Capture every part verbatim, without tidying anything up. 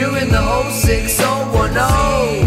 You're in the whole six oh one oh.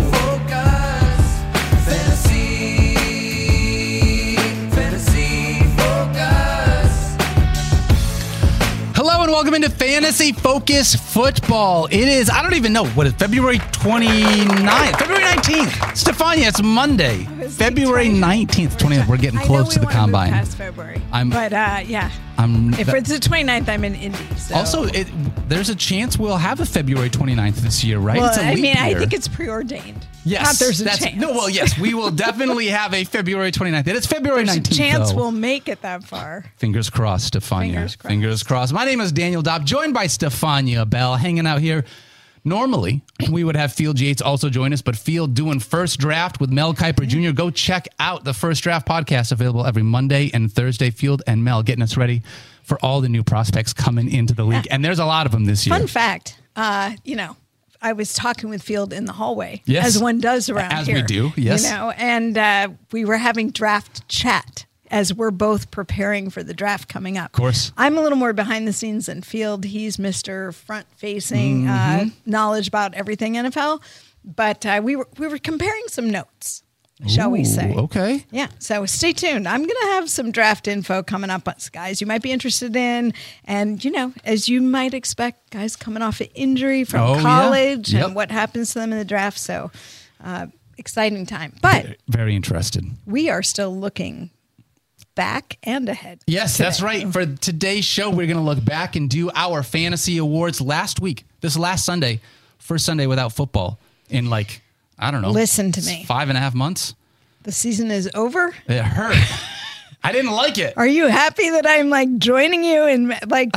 Hello and welcome into Fantasy Focus Football. It is, I don't even know, what is it, February twenty-ninth? February nineteenth. Stefania, it's Monday. February nineteenth, twentieth. We're getting close to the combine. Past February. I'm, but uh, yeah. I'm, if it's the twenty-ninth, I'm in Indy. So. Also, it, there's a chance we'll have a February twenty-ninth this year, right? Well, it's a I leap mean, year. I think it's preordained. Yes. Not there's a that's, chance. No, well, yes, we will definitely have a February twenty-ninth. It's February there's nineteenth, a chance though. we'll make it that far. Fingers crossed, Stefania. Fingers crossed. Fingers crossed. My name is Daniel Dobb, joined by Stefania Bell, hanging out here. Normally, we would have Field Yates also join us, but Field doing First Draft with Mel Kiper Junior Go check out the First Draft podcast, available every Monday and Thursday. Field and Mel getting us ready for all the new prospects coming into the league. Yeah. And there's a lot of them this year. Fun fact, uh, you know, I was talking with Field in the hallway, yes. as one does around as here. As we do, yes. You know, and uh, we were having draft chat as we're both preparing for the draft coming up. Of course. I'm a little more behind the scenes than Field. He's Mister front-facing, mm-hmm. uh, knowledge about everything N F L. But uh, we were we were comparing some notes, shall Ooh, we say. Okay. Yeah, so stay tuned. I'm going to have some draft info coming up, guys, you might be interested in. And, you know, as you might expect, guys coming off an injury from oh, college yeah. yep. and what happens to them in the draft. So uh, exciting time. But very, very interested. We are still looking back and ahead. Yes, today. That's right. For today's show, we're going to look back and do our fantasy awards last week. This last Sunday, first Sunday without football in like, I don't know. Listen to me. Five and a half months. The season is over. It hurt. I didn't like it. Are you happy that I'm like joining you in like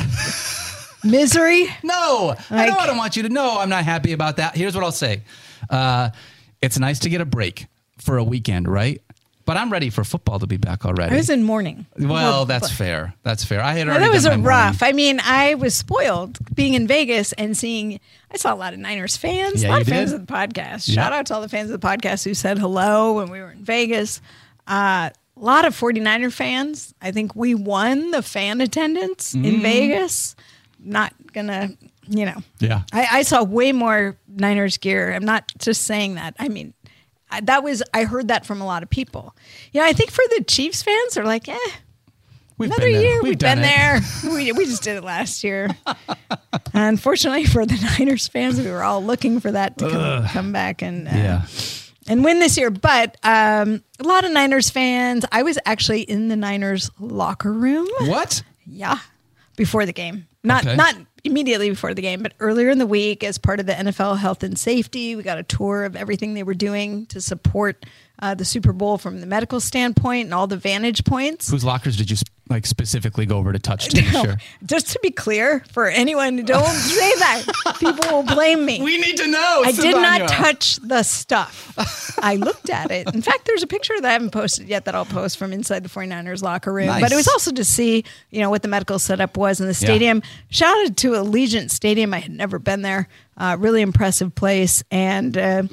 misery? No, like, I know I don't want you to know I'm not happy about that. Here's what I'll say. Uh, it's nice to get a break for a weekend, right? But I'm ready for football to be back already. I was in mourning. Well, well that's but, fair. That's fair. I had well, already that was done a my rough. morning. I mean, I was spoiled being in Vegas and seeing. I saw a lot of Niners fans. Yeah, a lot you of fans did? of the podcast. Yeah. Shout out to all the fans of the podcast who said hello when we were in Vegas. Uh, a lot of 49er fans. I think we won the fan attendance mm. in Vegas. Not gonna, you know. Yeah. I, I saw way more Niners gear. I'm not just saying that. I mean. That was, I heard that from a lot of people. You know, I think for the Chiefs fans, they're like, eh, we've another been year, we've, we've been there. we, we just did it last year. Unfortunately for the Niners fans, we were all looking for that to come, come back and uh, yeah. and win this year. But um, a lot of Niners fans, I was actually in the Niners locker room. What? Yeah, before the game. Not okay. not immediately before the game, but earlier in the week as part of the N F L health and safety, we got a tour of everything they were doing to support uh, the Super Bowl from the medical standpoint and all the vantage points. Whose lockers did you like specifically go over to touch to make no, sure? Just to be clear, for anyone who don't say that, people will blame me. We need to know. I did Stefania. not touch the stuff. I looked at it. In fact, there's a picture that I haven't posted yet that I'll post from inside the 49ers locker room. Nice. But it was also to see, you know, what the medical setup was in the stadium. Yeah. Shout out to Allegiant Stadium. I had never been there. Uh, really impressive place. And uh,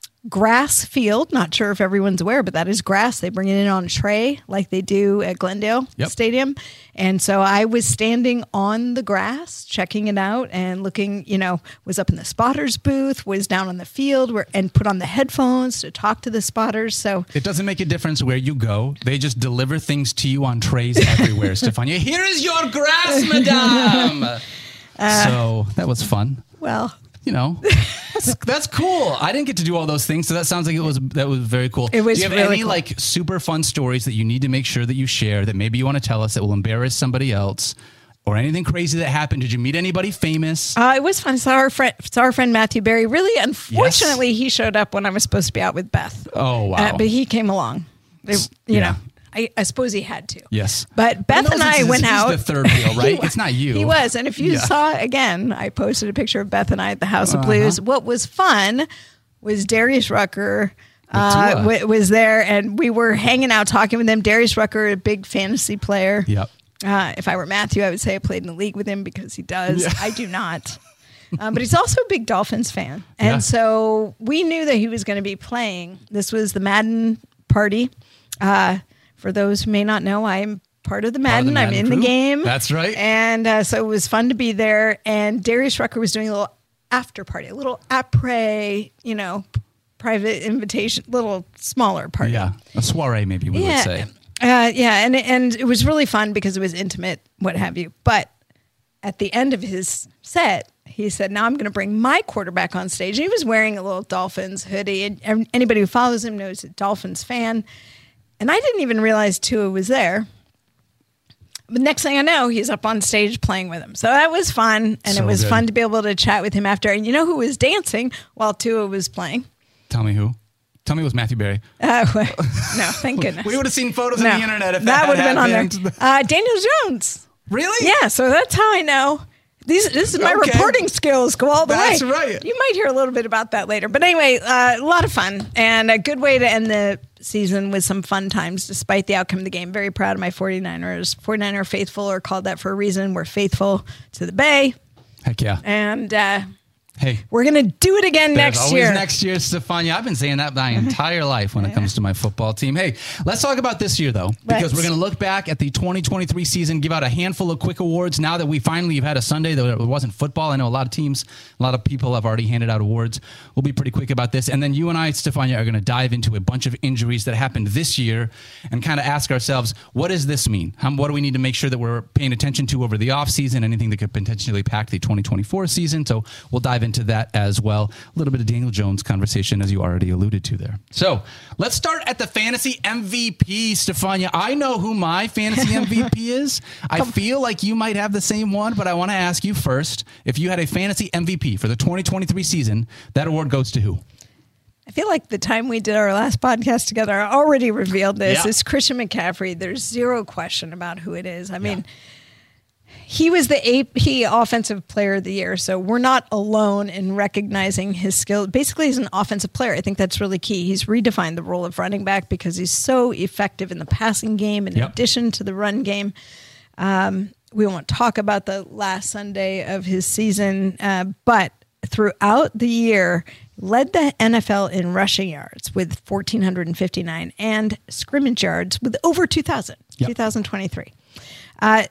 grass field. Not sure if everyone's aware, but that is grass. They bring it in on a tray like they do at Glendale yep. Stadium. And so I was standing on the grass, checking it out and looking, you know, was up in the spotters booth, was down on the field where, and put on the headphones to talk to the spotters. So it doesn't make a difference where you go. They just deliver things to you on trays everywhere, Stefania. Here is your grass, madame. Uh, so that was fun. Well, you know, that's, that's cool. I didn't get to do all those things, so that sounds like it was that was very cool. It was do you have really any cool. like super fun stories that you need to make sure that you share that maybe you want to tell us that will embarrass somebody else, or anything crazy that happened? Did you meet anybody famous? Uh, it was fun. Saw our friend, saw our friend Matthew Berry. Really, unfortunately, yes. he showed up when I was supposed to be out with Beth. Oh wow! Uh, but he came along. They, you yeah. know. I, I suppose he had to. Yes. But Beth and I went he's out. He's the third wheel, right? It's not you. He was. And if you yeah. saw, again, I posted a picture of Beth and I at the House of uh-huh. Blues. What was fun was Darius Rucker uh, w- was there, and we were hanging out talking with him. Darius Rucker, a big fantasy player. Yep. Uh, if I were Matthew, I would say I played in the league with him because he does. Yeah. I do not. Um, but he's also a big Dolphins fan. And yeah. so we knew that he was going to be playing. This was the Madden party. Uh, for those who may not know, I'm part of the Madden. Part of the Madden I'm in crew. the game. That's right. And uh, so it was fun to be there. And Darius Rucker was doing a little after party, a little après, you know, private invitation, little smaller party. Yeah, a soiree maybe we yeah. would say. Uh, yeah, and and it was really fun because it was intimate, what have you. But at the end of his set, he said, now I'm going to bring my quarterback on stage. And he was wearing a little Dolphins hoodie. And anybody who follows him knows he's a Dolphins fan. And I didn't even realize Tua was there. But next thing I know, he's up on stage playing with him. So that was fun. And So it was good. fun to be able to chat with him after. And you know who was dancing while Tua was playing? Tell me who. Tell me it was Matthew Berry. Uh, no, thank goodness. We would have seen photos no, on the internet if that that, would have had been on happened. there. Uh, Daniel Jones. Really? Yeah, so that's how I know. These, this is my Okay. reporting skills go all the That's way. right. You might hear a little bit about that later. But anyway, uh, a lot of fun and a good way to end the season with some fun times despite the outcome of the game. Very proud of my 49ers. 49er faithful are called that for a reason. We're faithful to the Bay. Heck yeah. And uh, Hey. we're going to do it again There's next always year. next year, Stefania. I've been saying that my entire life when it comes to my football team. Hey, let's talk about this year, though, because Let's. we're going to look back at the twenty twenty-three season, give out a handful of quick awards now that we finally have had a Sunday, though it wasn't football. I know a lot of teams, a lot of people have already handed out awards. We'll be pretty quick about this. And then you and I, Stefania, are going to dive into a bunch of injuries that happened this year and kind of ask ourselves, what does this mean? How, what do we need to make sure that we're paying attention to over the offseason? Anything that could potentially impact the twenty twenty-four season. So we'll dive into that as well. A little bit of Daniel Jones conversation, as you already alluded to there. So let's start at the fantasy M V P, Stefania. I know who my fantasy M V P is. I feel like you might have the same one, but I want to ask you first, if you had a fantasy M V P for the twenty twenty-three season, that award goes to who? I feel like the time we did our last podcast together, I already revealed this. Yeah. It's Christian McCaffrey. There's zero question about who it is. I mean, he was the A P Offensive Player of the Year, so we're not alone in recognizing his skill. Basically, he's an offensive player. I think that's really key. He's redefined the role of running back because he's so effective in the passing game in Yep. addition to the run game. Um, we won't talk about the last Sunday of his season, uh, but throughout the year, led the N F L in rushing yards with one thousand four hundred fifty-nine and scrimmage yards with over two thousand, Yep. two thousand twenty-three. Uh,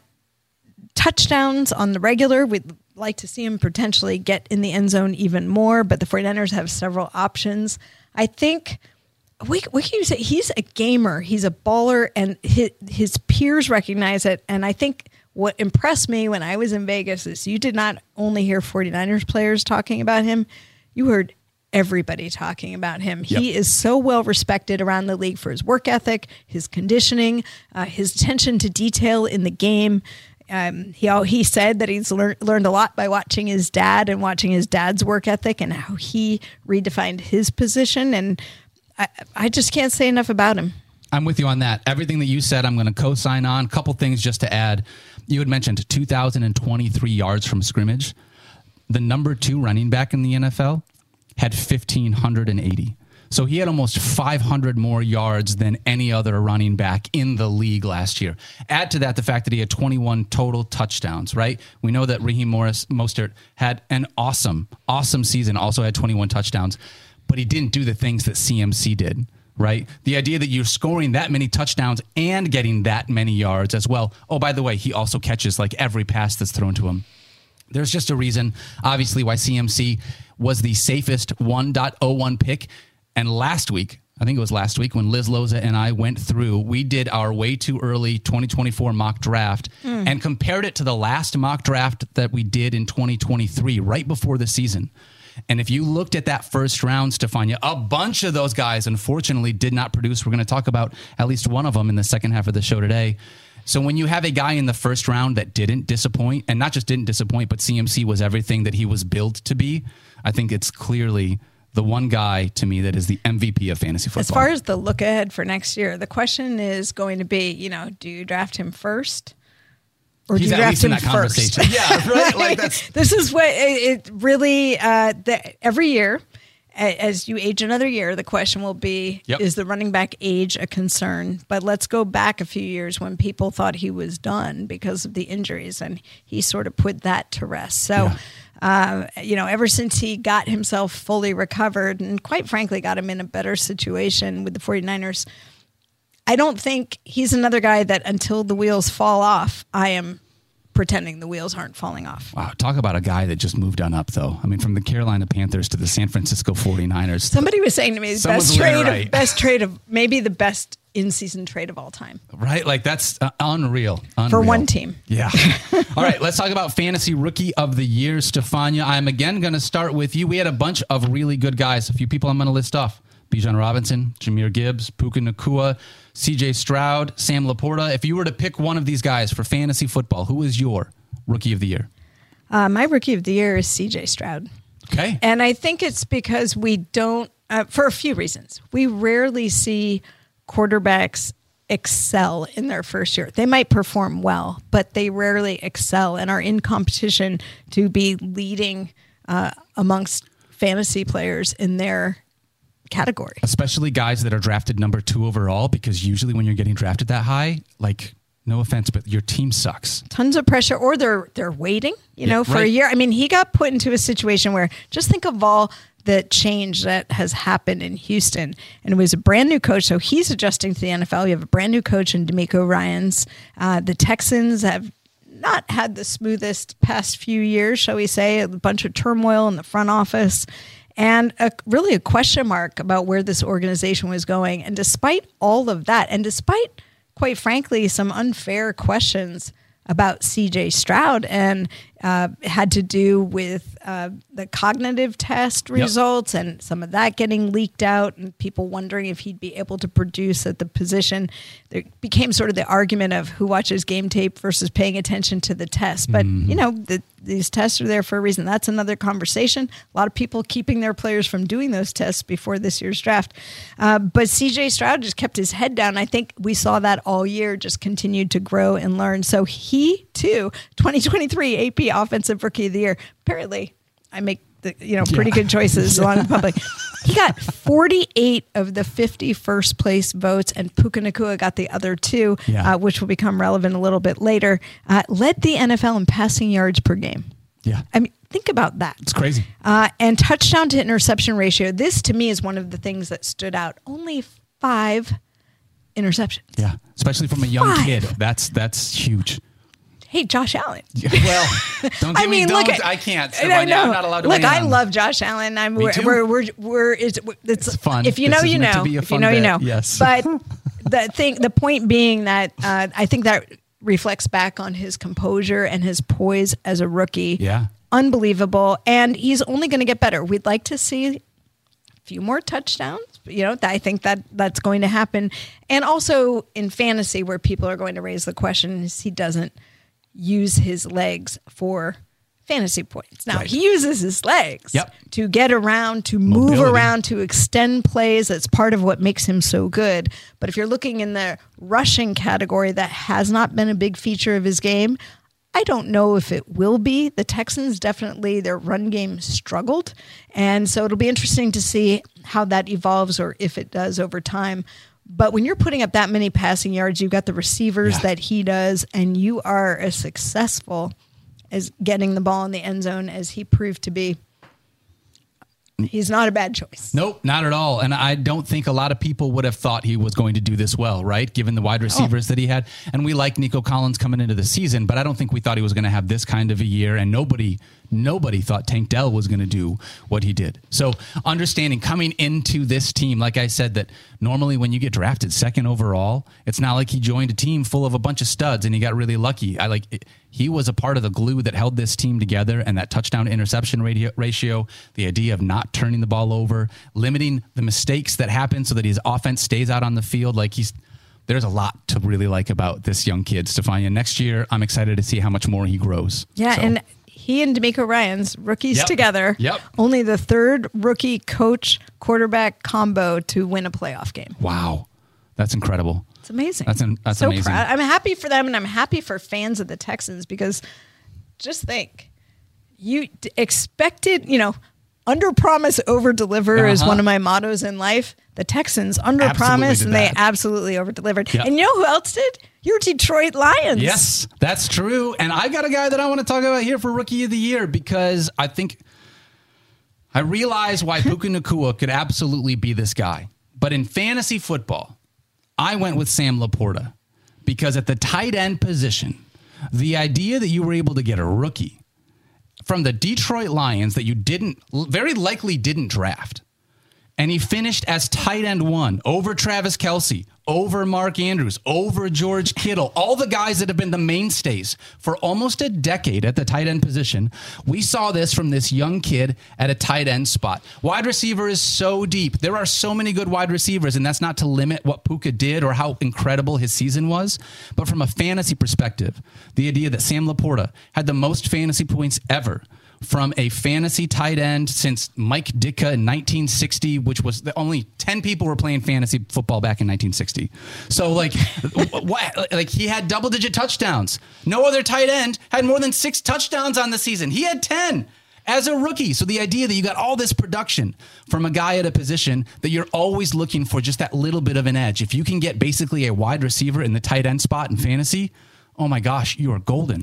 touchdowns on the regular. We'd like to see him potentially get in the end zone even more, but the 49ers have several options. I think we, we can say he's a gamer. He's a baller, and his, his peers recognize it. And I think what impressed me when I was in Vegas is you did not only hear 49ers players talking about him, you heard everybody talking about him. Yep. He is so well respected around the league for his work ethic, his conditioning, uh, his attention to detail in the game. Um, he he said that he's lear- learned a lot by watching his dad and watching his dad's work ethic and how he redefined his position. And I, I just can't say enough about him. I'm with you on that. Everything that you said, I'm going to co-sign on. Couple things just to add. You had mentioned two thousand twenty-three yards from scrimmage. The number two running back in the N F L had one thousand five hundred eighty. So he had almost five hundred more yards than any other running back in the league last year. Add to that the fact that he had twenty-one total touchdowns, right? We know that Raheem Morris Mostert had an awesome, awesome season, also had twenty-one touchdowns, but he didn't do the things that C M C did, right? The idea that you're scoring that many touchdowns and getting that many yards as well. Oh, by the way, he also catches like every pass that's thrown to him. There's just a reason, obviously, why C M C was the safest one point oh one pick. And last week, I think it was last week when Liz Loza and I went through, we did our way too early twenty twenty-four mock draft mm. and compared it to the last mock draft that we did in twenty twenty-three, right before the season. And if you looked at that first round, Stefania, a bunch of those guys, unfortunately, did not produce. We're going to talk about at least one of them in the second half of the show today. So when you have a guy in the first round that didn't disappoint, and not just didn't disappoint, but C M C was everything that he was built to be, I think it's clearly the one guy to me that is the M V P of fantasy football. As far as the look ahead for next year, the question is going to be, you know, do you draft him first? Or He's do you at draft least in him that first? conversation. Yeah, right. Like that's this is what it, it really, uh, the, every year, a- as you age another year, the question will be, Yep. is the running back age a concern? But let's go back a few years when people thought he was done because of the injuries, and he sort of put that to rest. So, Yeah. Uh, you know, ever since he got himself fully recovered and quite frankly got him in a better situation with the 49ers, I don't think he's another guy that until the wheels fall off, I am pretending the wheels aren't falling off. Wow, talk about a guy that just moved on up, though. I mean, from the Carolina Panthers to the San Francisco forty-niners. Somebody was saying to me, the Someone's best trade, right. of, best trade of, maybe the best in-season trade of all time. Right? Like, that's uh, unreal. unreal. For one team. Yeah. All right, let's talk about Fantasy Rookie of the Year, Stefania. I'm again going to start with you. We had a bunch of really good guys. A few people I'm going to list off. Bijan Robinson, Jahmyr Gibbs, Puka Nacua, C J Stroud, Sam Laporta. If you were to pick one of these guys for fantasy football, who is your Rookie of the Year? Uh, my Rookie of the Year is C J Stroud. Okay. And I think it's because we don't, uh, for a few reasons, we rarely see quarterbacks excel in their first year. They might perform well, but they rarely excel and are in competition to be leading uh, amongst fantasy players in their category. Especially guys that are drafted number two overall, because usually when you're getting drafted that high, like, no offense, but your team sucks. Tons of pressure, or they're they're waiting, you Yeah, know, for right. a year. I mean, he got put into a situation where, just think of all the change that has happened in Houston. And it was a brand new coach, so he's adjusting to the N F L. You have a brand new coach in D'Amico Ryans. Uh, the Texans have not had the smoothest past few years, shall we say, a bunch of turmoil in the front office. And a, really a question mark about where this organization was going. And despite all of that, and despite, quite frankly, some unfair questions about C J Stroud, and uh, had to do with uh, the cognitive test results, yep. and some of that getting leaked out, and people wondering if he'd be able to produce at the position. There became sort of the argument of who watches game tape versus paying attention to the test. But, mm-hmm. you know, the, these tests are there for a reason. That's another conversation. A lot of people keeping their players from doing those tests before this year's draft. Uh, but C J Stroud just kept his head down. I think we saw that all year, just continued to grow and learn. So he, too, twenty twenty-three A P Offensive Rookie of the Year. Apparently, I make the, you know, pretty yeah. good choices along the public. He got forty-eight of the fifty first place votes, and Puka Nacua got the other two, yeah. uh, which will become relevant a little bit later. Uh, led the N F L in passing yards per game. Yeah. I mean, think about that. It's crazy. Uh, and touchdown to interception ratio. This, to me, is one of the things that stood out. Only five interceptions. Yeah, especially from a young Five. kid. That's that's huge. Hey, Josh Allen. Well, don't give I mean, me, look, don't, at, I can't. I know. I'm not allowed to Look, weigh I in. love Josh Allen. I'm, Me we're, too. we're, we're, we're, it's, it's, It's fun. If you This know, is you meant to know. be a If you fun know, you bit, know. yes. But the thing, the point being that uh, I think that reflects back on his composure and his poise as a rookie. Yeah. Unbelievable. And he's only going to get better. We'd like to see a few more touchdowns. You know, I think that that's going to happen. And also in fantasy, where people are going to raise the question is he doesn't use his legs for fantasy points. Now, right. he uses his legs yep. to get around, to move Mobility. around, to extend plays. That's part of what makes him so good. But if you're looking in the rushing category, that has not been a big feature of his game. I don't know if it will be. The Texans definitely, their run game struggled. And so it'll be interesting to see how that evolves, or if it does over time. But when you're putting up that many passing yards, you've got the receivers yeah. that he does, and you are as successful as getting the ball in the end zone as he proved to be. He's not a bad choice. Nope, not at all. And I don't think a lot of people would have thought he was going to do this well, right? Given the wide receivers oh. that he had. And we like Nico Collins coming into the season, but I don't think we thought he was going to have this kind of a year. And nobody, nobody thought Tank Dell was going to do what he did. So understanding coming into this team, like I said, that normally when you get drafted second overall, it's not like he joined a team full of a bunch of studs and he got really lucky. I like it. He was a part of the glue that held this team together, and that touchdown to interception radio, ratio, the idea of not turning the ball over, limiting the mistakes that happen so that his offense stays out on the field. Like he's, there's a lot to really like about this young kid, Stefania. Next year, I'm excited to see how much more he grows. Yeah, so. and he and D'Amico Ryans, rookies yep. together, Yep. only the third rookie coach quarterback combo to win a playoff game. Wow, that's incredible. It's amazing. That's, an, that's so amazing. Proud. I'm happy for them, and I'm happy for fans of the Texans, because just think, you d- expected, you know, under promise, over deliver uh-huh. is one of my mottos in life. The Texans under promise, and that. they absolutely over delivered. Yep. And you know who else did? Your Detroit Lions. Yes, that's true. And I got a guy that I want to talk about here for Rookie of the Year, because I think I realize why Puka Nacua could absolutely be this guy. But in fantasy football, I went with Sam Laporta, because at the tight end position, The idea that you were able to get a rookie from the Detroit Lions that you didn't, very likely didn't draft, and he finished as tight end one over Travis Kelce, over Mark Andrews, over George Kittle, all the guys that have been the mainstays for almost a decade at the tight end position. We saw this from this young kid at a tight end spot. Wide receiver is so deep. There are so many good wide receivers, and that's not to limit what Puka did or how incredible his season was. But from a fantasy perspective, the idea that Sam Laporta had the most fantasy points ever from a fantasy tight end since Mike Ditka in nineteen sixty, which was the only ten people were playing fantasy football back in nineteen sixty. So like, what, like he had double digit touchdowns. No other tight end had more than six touchdowns on the season. He had ten as a rookie. So the idea that you got all this production from a guy at a position that you're always looking for just that little bit of an edge. If you can get basically a wide receiver in the tight end spot in fantasy, oh my gosh, you are golden.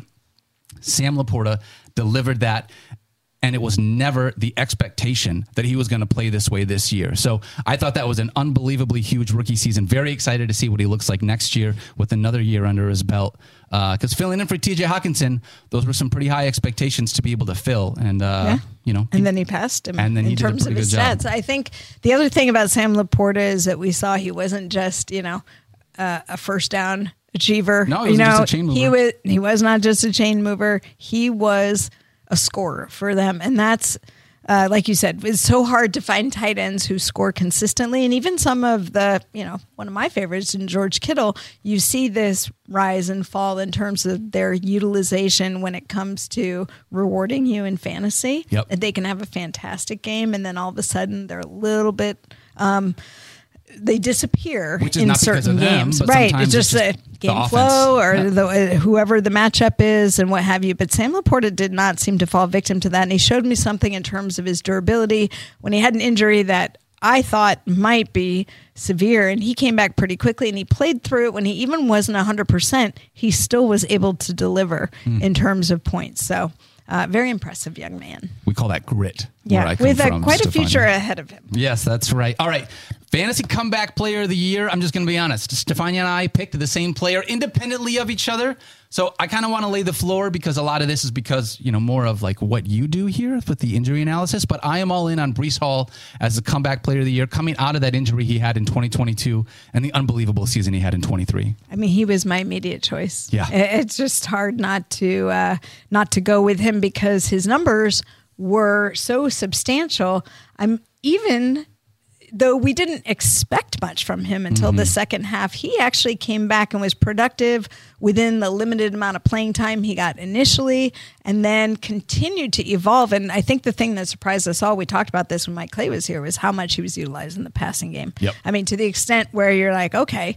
Sam Laporta delivered that, and it was never the expectation that he was going to play this way this year. So I thought that was an unbelievably huge rookie season. Very excited to see what he looks like next year with another year under his belt. Because uh, filling in for T J Hawkinson, those were some pretty high expectations to be able to fill. And, uh, yeah. you know. And he, then he passed him and then in he terms did a of his job. stats. I think the other thing about Sam Laporta is that we saw he wasn't just, you know, uh, a first down achiever. No, you he was know, just a chain mover. He was, he was not just a chain mover. He was a scorer for them. And that's, uh, like you said, it's so hard to find tight ends who score consistently. And even some of the, you know, one of my favorites in George Kittle, you see this rise and fall in terms of their utilization when it comes to rewarding you in fantasy. Yep. They can have a fantastic game, and then all of a sudden they're a little bit... Um, they disappear Which is in not because certain of them, games, but right? sometimes It's just it's the just game the flow or offense. the, uh, whoever the matchup is and what have you. But Sam Laporta did not seem to fall victim to that, and he showed me something in terms of his durability when he had an injury that I thought might be severe, and he came back pretty quickly, and he played through it. When he even wasn't one hundred percent, he still was able to deliver mm. in terms of points. So uh, very impressive young man. We call that grit. Yeah, with a, quite a future ahead of him. Yes, that's right. All right. Fantasy Comeback Player of the Year. I'm just going to be honest. Stefania and I picked the same player independently of each other. So I kind of want to lay the floor because a lot of this is because, you know, more of like what you do here with the injury analysis. But I am all in on Breece Hall as the Comeback Player of the Year coming out of that injury he had in twenty twenty-two and the unbelievable season he had in twenty-three. I mean, he was my immediate choice. Yeah. It's just hard not to uh, not to go with him because his numbers were so substantial. I'm even... Though we didn't expect much from him until mm-hmm. the second half, he actually came back and was productive within the limited amount of playing time he got initially and then continued to evolve. And I think the thing that surprised us all, we talked about this when Mike Clay was here, was how much he was utilized in the passing game. Yep. I mean, to the extent where you're like, okay,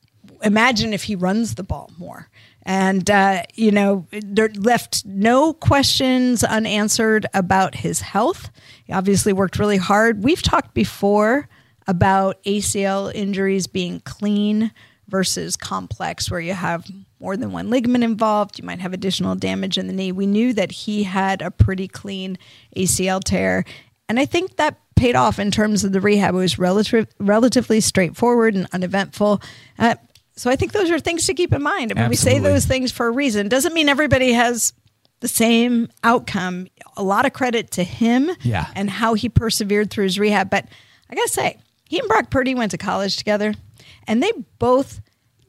imagine if he runs the ball more. And, uh, you know, there left no questions unanswered about his health. He obviously worked really hard. We've talked before about A C L injuries being clean versus complex, where you have more than one ligament involved. You might have additional damage in the knee. We knew that he had a pretty clean A C L tear. And I think that paid off in terms of the rehab. It was relative, relatively straightforward and uneventful. Uh, So I think those are things to keep in mind. I mean, Absolutely. we say those things for a reason. Doesn't mean everybody has the same outcome. A lot of credit to him yeah. and how he persevered through his rehab. But I got to say, he and Brock Purdy went to college together, and they both,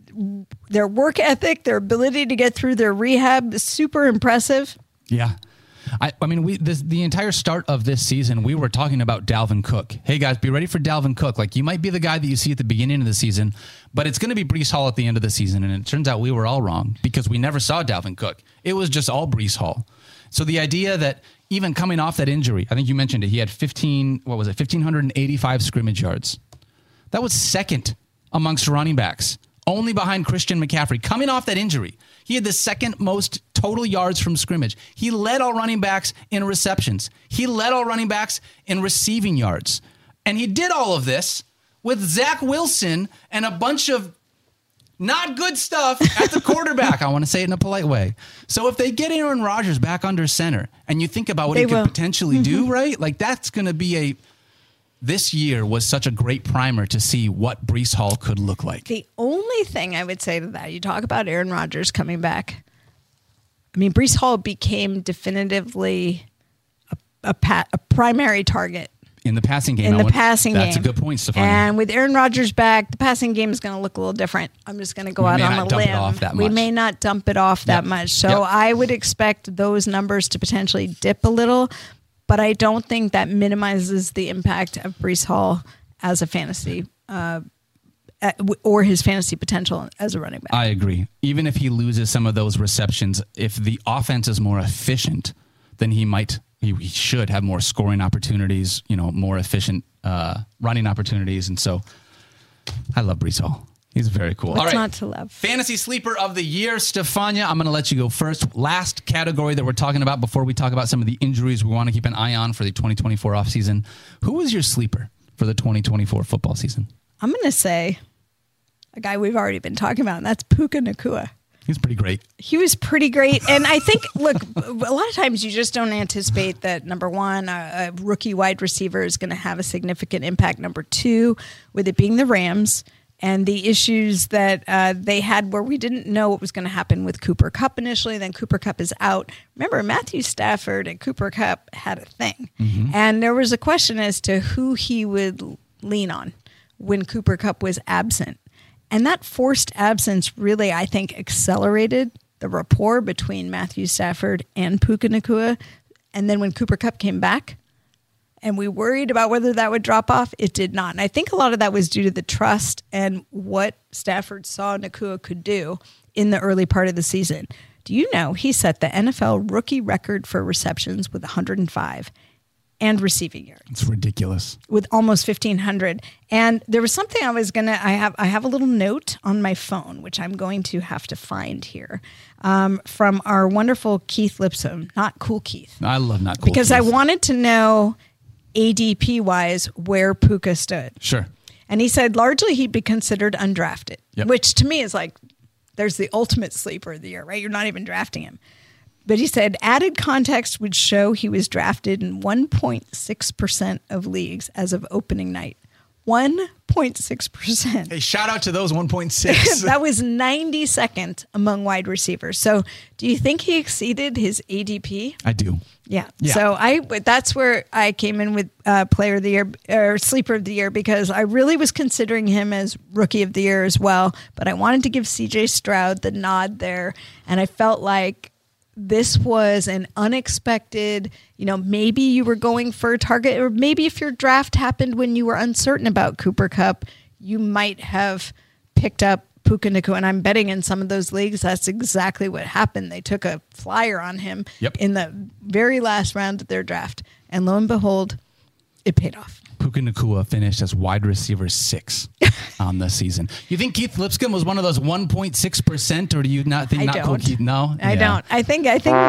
their work ethic, their ability to get through their rehab is super impressive. Yeah. I, I mean, we this, the entire start of this season, we were talking about Dalvin Cook. Hey, guys, be ready for Dalvin Cook. Like, you might be the guy that you see at the beginning of the season, but it's going to be Breece Hall at the end of the season. And it turns out we were all wrong because we never saw Dalvin Cook. It was just all Breece Hall. So the idea that even coming off that injury, I think you mentioned it, he had fifteen, what was it, one thousand five hundred eighty-five scrimmage yards. That was second amongst running backs, only behind Christian McCaffrey. Coming off that injury, he had the second most total yards from scrimmage. He led all running backs in receptions. He led all running backs in receiving yards. And he did all of this with Zach Wilson and a bunch of not good stuff at the quarterback. I want to say it in a polite way. So if they get Aaron Rodgers back under center and you think about what they he could will. potentially mm-hmm. do, right? Like, that's going to be a... This year was such a great primer to see what Breece Hall could look like. The only thing I would say to that, you talk about Aaron Rodgers coming back. I mean, Breece Hall became definitively a, a, pa- a primary target. In the passing game. In I the want, passing that's game. That's a good point, Stefania. And with Aaron Rodgers back, the passing game is going to look a little different. I'm just going to go We out may on not a dump it limb. off that We much. may not dump it off that Yep. much. So Yep. I would expect those numbers to potentially dip a little, but I don't think that minimizes the impact of Breece Hall as a fantasy uh, or his fantasy potential as a running back. I agree. Even if he loses some of those receptions, if the offense is more efficient, then he might, he, he should have more scoring opportunities, you know, more efficient uh, running opportunities. And so I love Breece Hall. He's very cool. What's All right. not to love? Fantasy Sleeper of the Year, Stefania. I'm going to let you go first. Last category that we're talking about before we talk about some of the injuries we want to keep an eye on for the twenty twenty-four offseason. Who is your sleeper for the twenty twenty-four football season? I'm going to say a guy we've already been talking about, and that's Puka Nacua. He's pretty great. He was pretty great. And I think, look, a lot of times you just don't anticipate that, number one, a, a rookie wide receiver is going to have a significant impact. Number two, with it being the Rams and the issues that uh, they had where we didn't know what was going to happen with Cooper Kupp initially, then Cooper Kupp is out. Remember, Matthew Stafford and Cooper Kupp had a thing. Mm-hmm. And there was a question as to who he would lean on when Cooper Kupp was absent. And that forced absence really, I think, accelerated the rapport between Matthew Stafford and Puka Nacua. And then when Cooper Kupp came back and we worried about whether that would drop off, it did not. And I think a lot of that was due to the trust and what Stafford saw Nacua could do in the early part of the season. Do you know he set the N F L rookie record for receptions with one hundred five and receiving yards? It's ridiculous. With almost fifteen hundred. And there was something I was going to, I have I have a little note on my phone, which I'm going to have to find here, um, from our wonderful Keith Lipsome, not Cool Keith. I love not cool Because Keith. I wanted to know A D P-wise where Puka stood. Sure. And he said largely he'd be considered undrafted, Yep. which to me is like, there's the ultimate sleeper of the year, right? You're not even drafting him. But he said added context would show he was drafted in one point six percent of leagues as of opening night. one point six percent. Hey, shout out to those one point six. That was ninety-second among wide receivers. So do you think he exceeded his A D P? I do. Yeah. Yeah. So I that's where I came in with uh, player of the year or sleeper of the year, because I really was considering him as rookie of the year as well. But I wanted to give C J Stroud the nod there. And I felt like this was an unexpected, you know, maybe you were going for a target, or maybe if your draft happened when you were uncertain about Cooper Kupp, you might have picked up Puka Nacua. And I'm betting in some of those leagues, that's exactly what happened. They took a flyer on him Yep. in the very last round of their draft. And lo and behold, it paid off. Puka Nacua finished as wide receiver six on the season. You think Keith Lipscomb was one of those one point six percent, or do you not think I not don't. cool Keith? No? I Yeah. don't. I think, I think,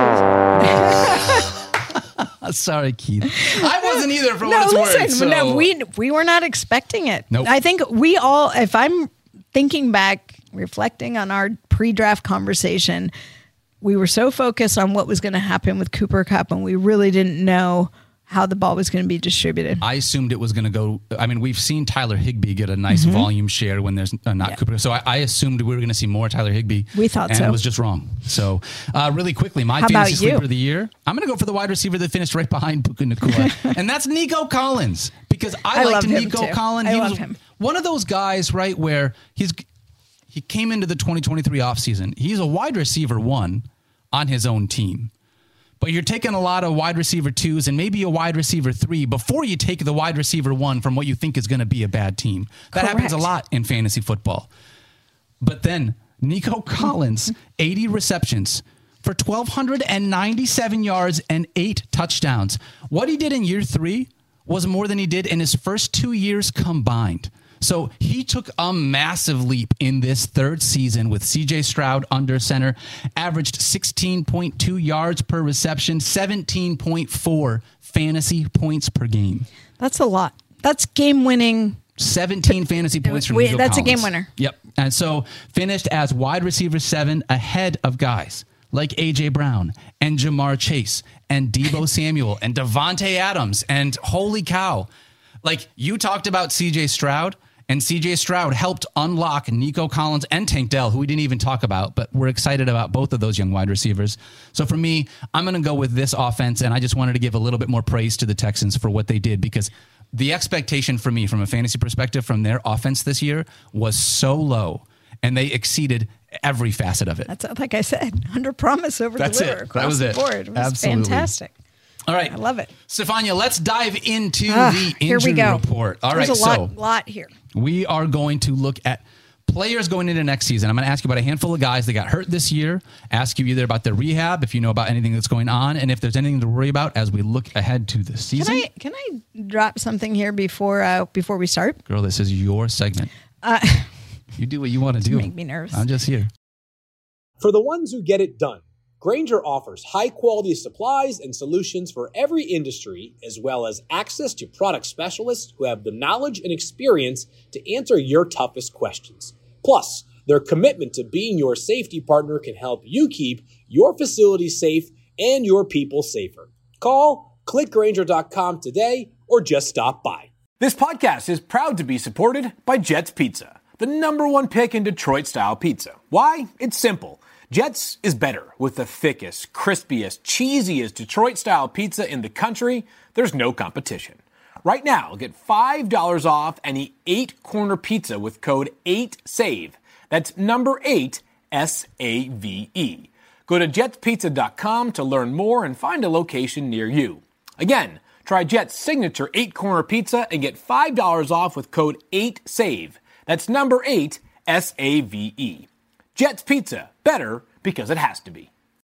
Sorry, Keith. I wasn't either for no, what it's listen, worth. So. no, we, we were not expecting it. Nope. I think we all, if I'm thinking back, reflecting on our pre-draft conversation, we were so focused on what was going to happen with Cooper Kupp, and we really didn't know how the ball was going to be distributed. I assumed it was going to go. I mean, we've seen Tyler Higbee get a nice Mm-hmm. volume share when there's uh, not Yeah. Cooper. So I, I assumed we were going to see more Tyler Higbee. We thought and so. it was just wrong. So uh, really quickly, my How fantasy about you? sleeper of the year, I'm going to go for the wide receiver that finished right behind Puka Nacua, and that's Nico Collins, because I, I liked love him Nico too. Collins. I he love was him. one of those guys, right, where he's he came into the twenty twenty-three offseason. He's a wide receiver one on his own team. But you're taking a lot of wide receiver twos and maybe a wide receiver three before you take the wide receiver one from what you think is going to be a bad team. That Correct. happens a lot in fantasy football. But then Nico Collins, eighty receptions for one thousand two hundred ninety-seven yards and eight touchdowns. What he did in year three was more than he did in his first two years combined. So he took a massive leap in this third season with C J Stroud under center, averaged sixteen point two yards per reception, seventeen point four fantasy points per game. That's a lot. That's game-winning. seventeen fantasy points from Wait, Nico that's a Collins. game winner. Yep. And so finished as wide receiver seven ahead of guys like A J Brown and Jamar Chase and Deebo Samuel and Devontae Adams and holy cow. Like you talked about C J Stroud, And C J Stroud helped unlock Nico Collins and Tank Dell, who we didn't even talk about, but we're excited about both of those young wide receivers. So for me, I'm going to go with this offense, and I just wanted to give a little bit more praise to the Texans for what they did, because the expectation for me from a fantasy perspective from their offense this year was so low, and they exceeded every facet of it. That's like I said, under promise, over That's deliver it. across That was the it. board. It was Absolutely. fantastic. All right. I love it. Stefania, let's dive into Ah, the here we injury go. report. All There's right, a lot, so lot here. we are going to look at players going into next season. I'm going to ask you about a handful of guys that got hurt this year, ask you either about their rehab, if you know about anything that's going on, and if there's anything to worry about as we look ahead to the Can season. I can I drop something here before uh, before we start? Girl, this is your segment. Uh, You do what you want to do. make me nervous. I'm just here. For the ones who get it done, Grainger offers high-quality supplies and solutions for every industry, as well as access to product specialists who have the knowledge and experience to answer your toughest questions. Plus, their commitment to being your safety partner can help you keep your facility safe and your people safer. Call, click Grainger dot com today, or just stop by. This podcast is proud to be supported by Jets Pizza, the number one pick in Detroit-style pizza. Why? It's simple. Jets is better. With the thickest, crispiest, cheesiest Detroit-style pizza in the country, there's no competition. Right now, get five dollars off any eight-corner pizza with code eight save. That's number eight, S A V E. Go to jets pizza dot com to learn more and find a location near you. Again, try Jet's signature eight-corner pizza and get five dollars off with code eight save. That's number eight, S A V E. Jets Pizza, better because it has to be.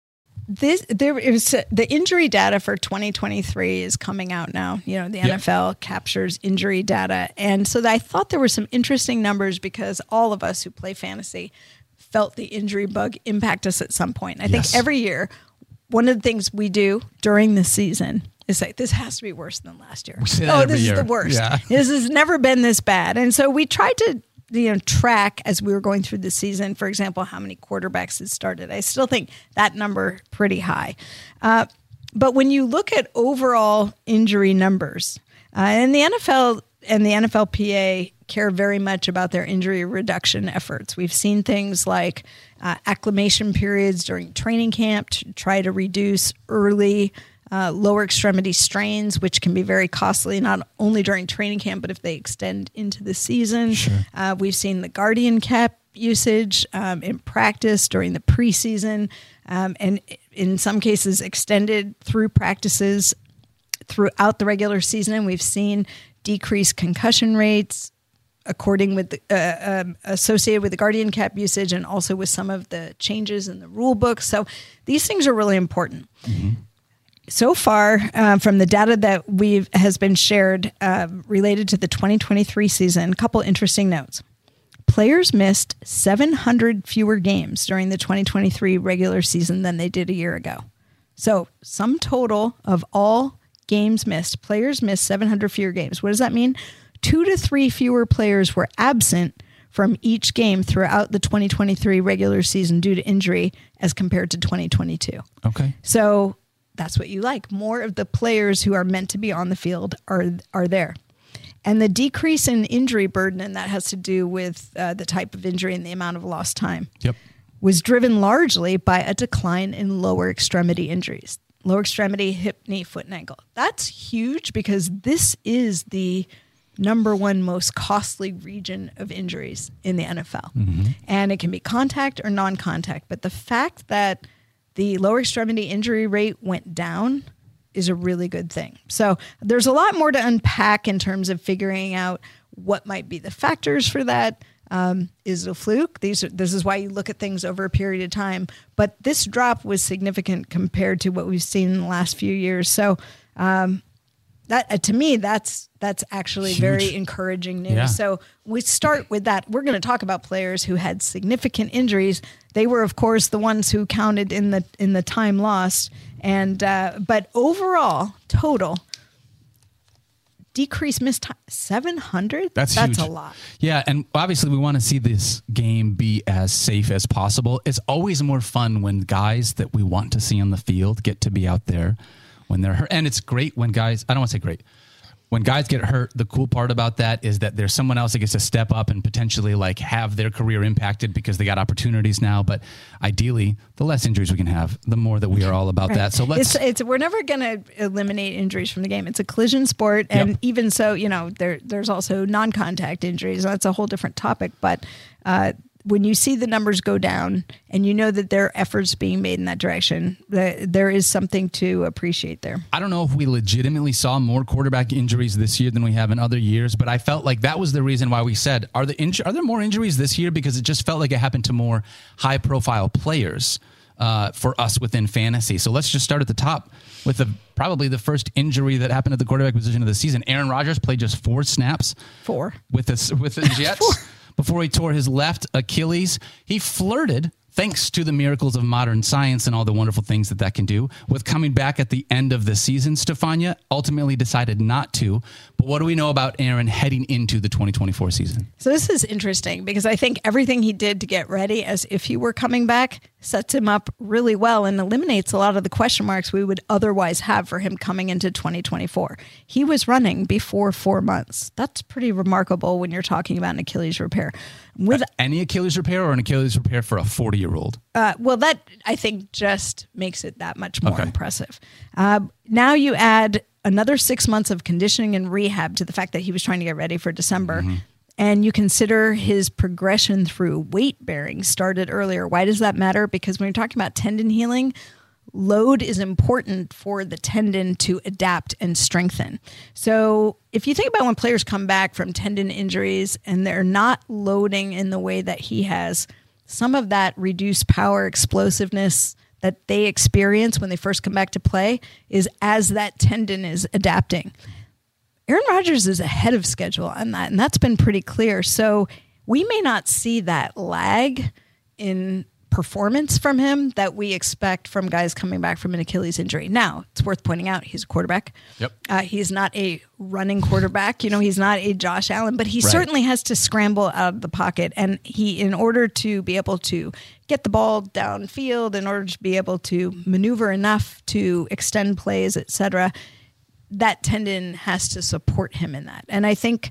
This there is the injury data for twenty twenty-three is coming out now. You know, the N F L captures injury data. And so I thought there were some interesting numbers because all of us who play fantasy felt the injury bug impact us at some point. I Yes. think every year, one of the things we do during the season is say, this has to be worse than last year. say that Oh, every this year. is the worst. Yeah. This has never been this bad. And so we tried to you know, track as we were going through the season, for example, how many quarterbacks had started. I still think that number pretty high. Uh, but when you look at overall injury numbers, uh, and the N F L and the N F L P A care very much about their injury reduction efforts. We've seen things like uh, acclimation periods during training camp to try to reduce early Uh, lower extremity strains, which can be very costly, not only during training camp, but if they extend into the season. Sure. Uh, we've seen the Guardian Cap usage um, in practice during the preseason, um, and in some cases extended through practices throughout the regular season. And we've seen decreased concussion rates according with the, uh, um, associated with the Guardian Cap usage, and also with some of the changes in the rule book. So these things are really important. Mm-hmm. So far, uh, from the data that we've has been shared uh, related to the twenty twenty-three season, a couple interesting notes. Players missed seven hundred fewer games during the twenty twenty-three regular season than they did a year ago. So, sum total of all games missed, players missed seven hundred fewer games. What does that mean? Two to three fewer players were absent from each game throughout the twenty twenty-three regular season due to injury as compared to twenty twenty-two. Okay. So that's what you like. More of the players who are meant to be on the field are are there. And the decrease in injury burden, and that has to do with uh, the type of injury and the amount of lost time, Yep. was driven largely by a decline in lower extremity injuries. Lower extremity, hip, knee, foot, and ankle. That's huge because this is the number one most costly region of injuries in the N F L. Mm-hmm. And it can be contact or non-contact. But the fact that the lower extremity injury rate went down is a really good thing. So there's a lot more to unpack in terms of figuring out what might be the factors for that. Um, is it a fluke? These are, this is why you look at things over a period of time. But this drop was significant compared to what we've seen in the last few years. So um, that uh, to me, that's that's actually Huge. very encouraging news. Yeah. So we start with that. We're going to talk about players who had significant injuries. They were, of course, the ones who counted in the in the time lost. And uh, but overall, total decreased missed time seven hundred. That's that's huge. a lot. Yeah, and obviously we want to see this game be as safe as possible. It's always more fun when guys that we want to see on the field get to be out there when they're hurt. And it's great when guys, I don't want to say great. when guys get hurt, the cool part about that is that there's someone else that gets to step up and potentially like have their career impacted because they got opportunities now. But ideally, the less injuries we can have, the more that we are all about Right. that. So let's. It's, it's we're never going to eliminate injuries from the game. It's a collision sport, and Yep. even so, you know, there there's also non-contact injuries. That's a whole different topic. But uh, when you see the numbers go down, and you know that there are efforts being made in that direction, the, there is something to appreciate there. I don't know if we legitimately saw more quarterback injuries this year than we have in other years, but I felt like that was the reason why we said, are the inju- are there more injuries this year? Because it just felt like it happened to more high profile players uh, for us within fantasy. So let's just start at the top with the probably the first injury that happened at the quarterback position of the season. Aaron Rodgers played just four snaps Four. with the, with the Jets before he tore his left Achilles. He flirted, thanks to the miracles of modern science and all the wonderful things that that can do, with coming back at the end of the season. Stefania ultimately decided not to. But what do we know about Aaron heading into the twenty twenty-four season? So this is interesting because I think everything he did to get ready as if he were coming back sets him up really well and eliminates a lot of the question marks we would otherwise have for him coming into twenty twenty-four. He was running before four months. That's pretty remarkable when you're talking about an Achilles repair. With Any Achilles repair or an Achilles repair for a forty-year-old? Uh, well, that I think just makes it that much more Okay. impressive. Uh, now you add another six months of conditioning and rehab to the fact that he was trying to get ready for December. Mm-hmm. And you consider his progression through weight bearing started earlier. Why does that matter? Because when you're talking about tendon healing, load is important for the tendon to adapt and strengthen. So if you think about when players come back from tendon injuries and they're not loading in the way that he has, some of that reduced power, explosiveness that they experience when they first come back to play is as that tendon is adapting. Aaron Rodgers is ahead of schedule on that, and that's been pretty clear. So we may not see that lag in performance from him that we expect from guys coming back from an Achilles injury. Now, it's worth pointing out he's a quarterback. Yep. Uh, he's not a running quarterback. You know, he's not a Josh Allen, but he Right. certainly has to scramble out of the pocket. And he, in order to be able to get the ball downfield, in order to be able to maneuver enough to extend plays, et cetera, that tendon has to support him in that. And I think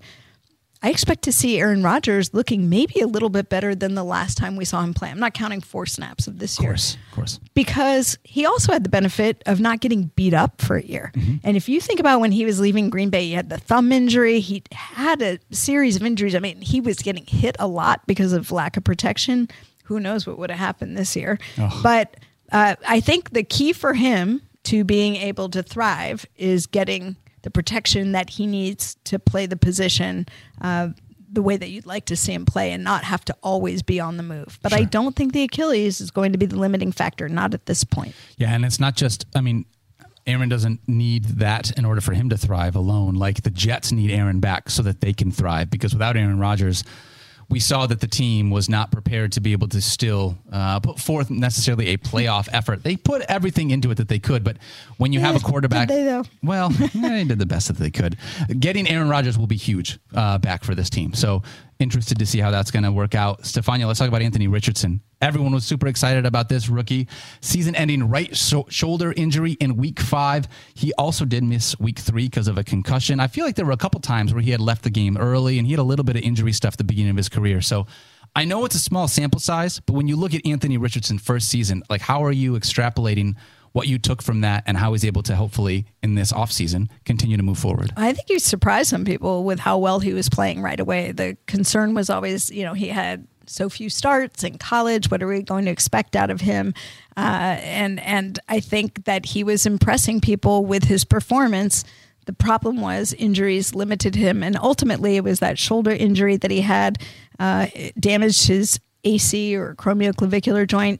I expect to see Aaron Rodgers looking maybe a little bit better than the last time we saw him play. I'm not counting four snaps of this Of year. course, of course. Because he also had the benefit of not getting beat up for a year. Mm-hmm. And if you think about when he was leaving Green Bay, he had the thumb injury. He had a series of injuries. I mean, he was getting hit a lot because of lack of protection. Who knows what would have happened this year. Oh. But uh, I think the key for him to being able to thrive is getting the protection that he needs to play the position uh, the way that you'd like to see him play and not have to always be on the move. But I don't think the Achilles is going to be the limiting factor, not at this point. Yeah, and it's not just, I mean, Aaron doesn't need that in order for him to thrive alone. Like the Jets need Aaron back so that they can thrive, because without Aaron Rodgers, we saw that the team was not prepared to be able to still uh, put forth necessarily a playoff effort. They put everything into it that they could, but when you have a quarterback, Did they though? well, they did the best that they could. Getting Aaron Rodgers will be huge uh, back for this team. So interested to see how that's going to work out. Stefania, let's talk about Anthony Richardson. Everyone was super excited about this rookie. Season-ending right so- shoulder injury in week five. He also did miss week three because of a concussion. I feel like there were a couple times where he had left the game early, and he had a little bit of injury stuff at the beginning of his career. So I know it's a small sample size, but when you look at Anthony Richardson's first season, like how are you extrapolating what you took from that and how he's able to hopefully in this offseason continue to move forward? I think he surprised some people with how well he was playing right away. The concern was always, you know, he had so few starts in college. What are we going to expect out of him? Uh, and and I think that he was impressing people with his performance. The problem was injuries limited him, and ultimately it was that shoulder injury that he had uh, it damaged his A C or acromioclavicular joint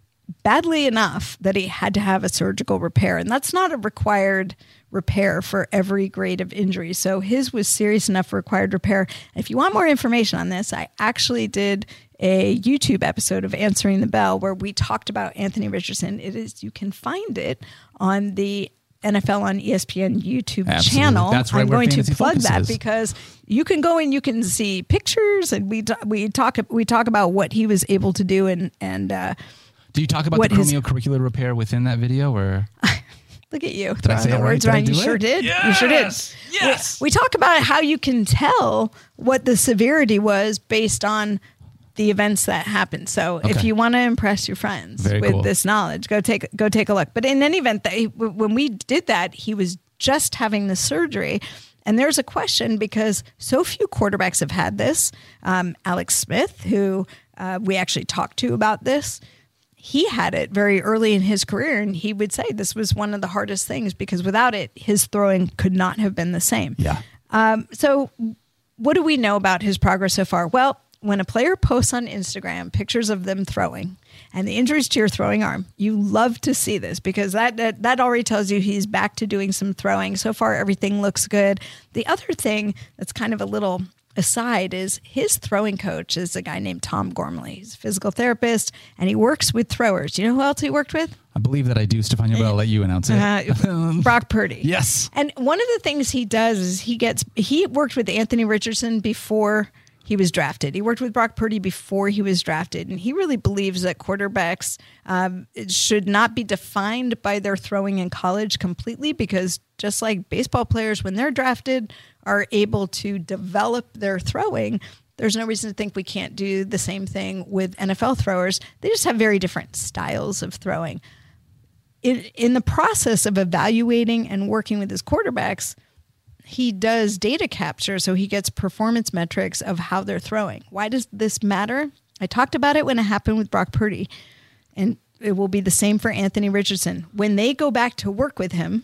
badly enough that he had to have a surgical repair. And that's not a required repair for every grade of injury. So his was serious enough for required repair. If you want more information on this, I actually did a YouTube episode of Answering the Bell where we talked about Anthony Richardson. It is, you can find it on the N F L on E S P N YouTube Absolutely. channel. That's right I'm where going to Fantasy plug Focus that is. because you can go and you can see pictures, and we we talk we talk about what he was able to do, and and uh, Do you talk about What the his- acromiocurricular repair within that video, or Look at you. Did I say the it words right? right. Did I You do sure it? did. You sure did. Yes. We, we talk about how you can tell what the severity was based on the events that happened. So if Okay. you want to impress your friends Very with cool. this knowledge, go take go take a look. But in any event, they, when we did that, he was just having the surgery. And there's a question because so few quarterbacks have had this. Um, Alex Smith, who uh, we actually talked to about this, he had it very early in his career, and he would say this was one of the hardest things because without it, his throwing could not have been the same. Yeah. Um, so what do we know about his progress so far? Well, when a player posts on Instagram pictures of them throwing and the injuries to your throwing arm, you love to see this because that, that that already tells you he's back to doing some throwing. So far, everything looks good. The other thing that's kind of a little aside is his throwing coach is a guy named Tom Gormley. He's a physical therapist, and he works with throwers. You know who else he worked with? I believe that I do, Stefania, but I'll let you announce it. Uh, Brock Purdy. Yes. And one of the things he does is he gets he worked with Anthony Richardson before he was drafted. He worked with Brock Purdy before he was drafted, and he really believes that quarterbacks um, should not be defined by their throwing in college completely because just like baseball players, when they're drafted, are able to develop their throwing, there's no reason to think we can't do the same thing with N F L throwers. They just have very different styles of throwing. In, in the process of evaluating and working with his quarterbacks, he does data capture, so he gets performance metrics of how they're throwing. Why does this matter? I talked about it when it happened with Brock Purdy, and it will be the same for Anthony Richardson. When they go back to work with him,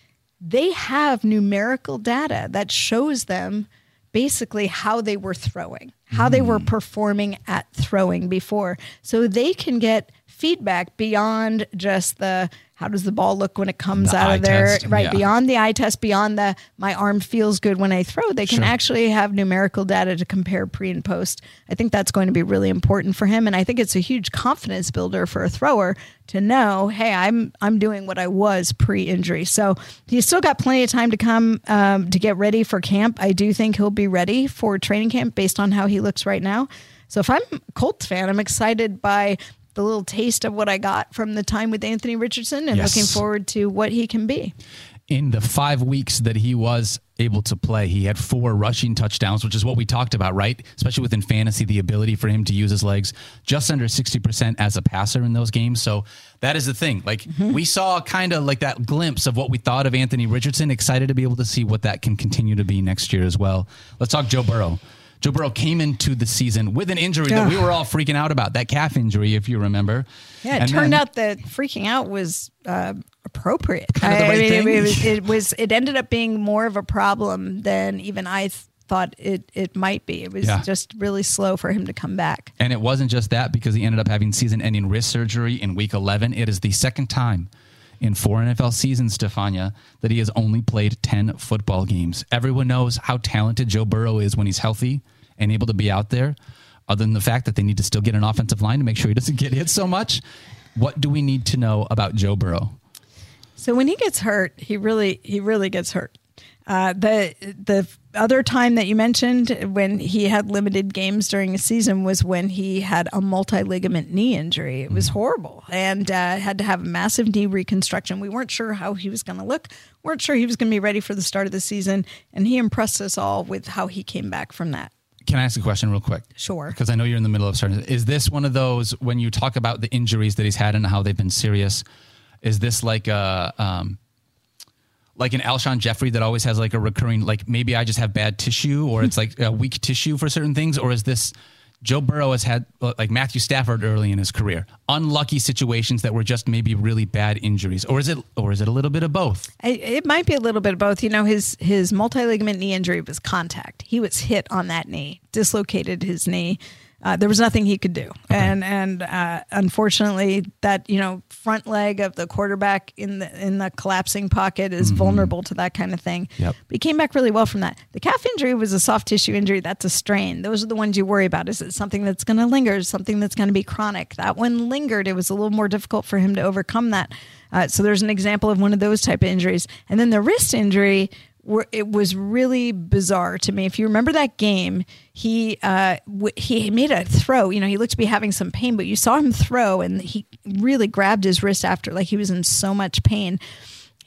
they have numerical data that shows them basically how they were throwing, how they were performing at throwing before. So they can get feedback beyond just the how does the ball look when it comes The out eye of there, test, right? yeah. Beyond the eye test, beyond the my arm feels good when I throw, they can Sure. actually have numerical data to compare pre and post. I think that's going to be really important for him, and I think it's a huge confidence builder for a thrower to know, hey, I'm I'm doing what I was pre-injury. So he's still got plenty of time to come um, to get ready for camp. I do think he'll be ready for training camp based on how he looks right now. So if I'm a Colts fan, I'm excited by the little taste of what I got from the time with Anthony Richardson and Yes. looking forward to what he can be. In the five weeks that he was able to play, he had four rushing touchdowns, which is what we talked about, right? Especially within fantasy, the ability for him to use his legs, just under sixty percent as a passer in those games. So that is the thing. Like Mm-hmm. we saw kind of like that glimpse of what we thought of Anthony Richardson. Excited to be able to see what that can continue to be next year as well. Let's talk Joe Burrow. Joe Burrow came into the season with an injury that we were all freaking out about, that calf injury, if you remember. Yeah, it And turned then- out that freaking out was uh, appropriate. Kind of the I, right I mean, thing. It, was, it was. It ended up being more of a problem than even I th- thought it it might be. It was Yeah. just really slow for him to come back. And it wasn't just that because he ended up having season-ending wrist surgery in week eleven. It is the second time in four N F L seasons, Stefania, that he has only played ten football games. Everyone knows how talented Joe Burrow is when he's healthy and able to be out there, other than the fact that they need to still get an offensive line to make sure he doesn't get hit so much. What do we need to know about Joe Burrow? So when he gets hurt, he really he really gets hurt. Uh, the the other time that you mentioned when he had limited games during a season was when he had a multi-ligament knee injury. It was horrible and uh, had to have a massive knee reconstruction. We weren't sure how he was going to look. Weren't sure he was going to be ready for the start of the season. And he impressed us all with how he came back from that. Can I ask a question real quick? Sure. Because I know you're in the middle of starting. Is this one of those, when you talk about the injuries that he's had and how they've been serious, is this like a... Um, like an Alshon Jeffrey that always has like a recurring, like maybe I just have bad tissue or it's like a weak tissue for certain things? Or is this Joe Burrow has had like Matthew Stafford early in his career, unlucky situations that were just maybe really bad injuries? Or is it, or is it a little bit of both? It, it might be a little bit of both. You know, his, his multi-ligament knee injury was contact. He was hit on that knee, dislocated his knee. Uh, there was nothing he could do. Okay. And and uh, unfortunately, that, you know, front leg of the quarterback in the in the collapsing pocket is mm-hmm. vulnerable to that kind of thing. Yep. But he came back really well from that. The calf injury was a soft tissue injury. That's a strain. Those are the ones you worry about. Is it something that's going to linger? Is it something that's going to be chronic? That one lingered. It was a little more difficult for him to overcome that. Uh, so there's an example of one of those type of injuries. And then the wrist injury, it was really bizarre to me. If you remember that game, he uh, w- he made a throw. You know, he looked to be having some pain, but you saw him throw, and he really grabbed his wrist after, like he was in so much pain.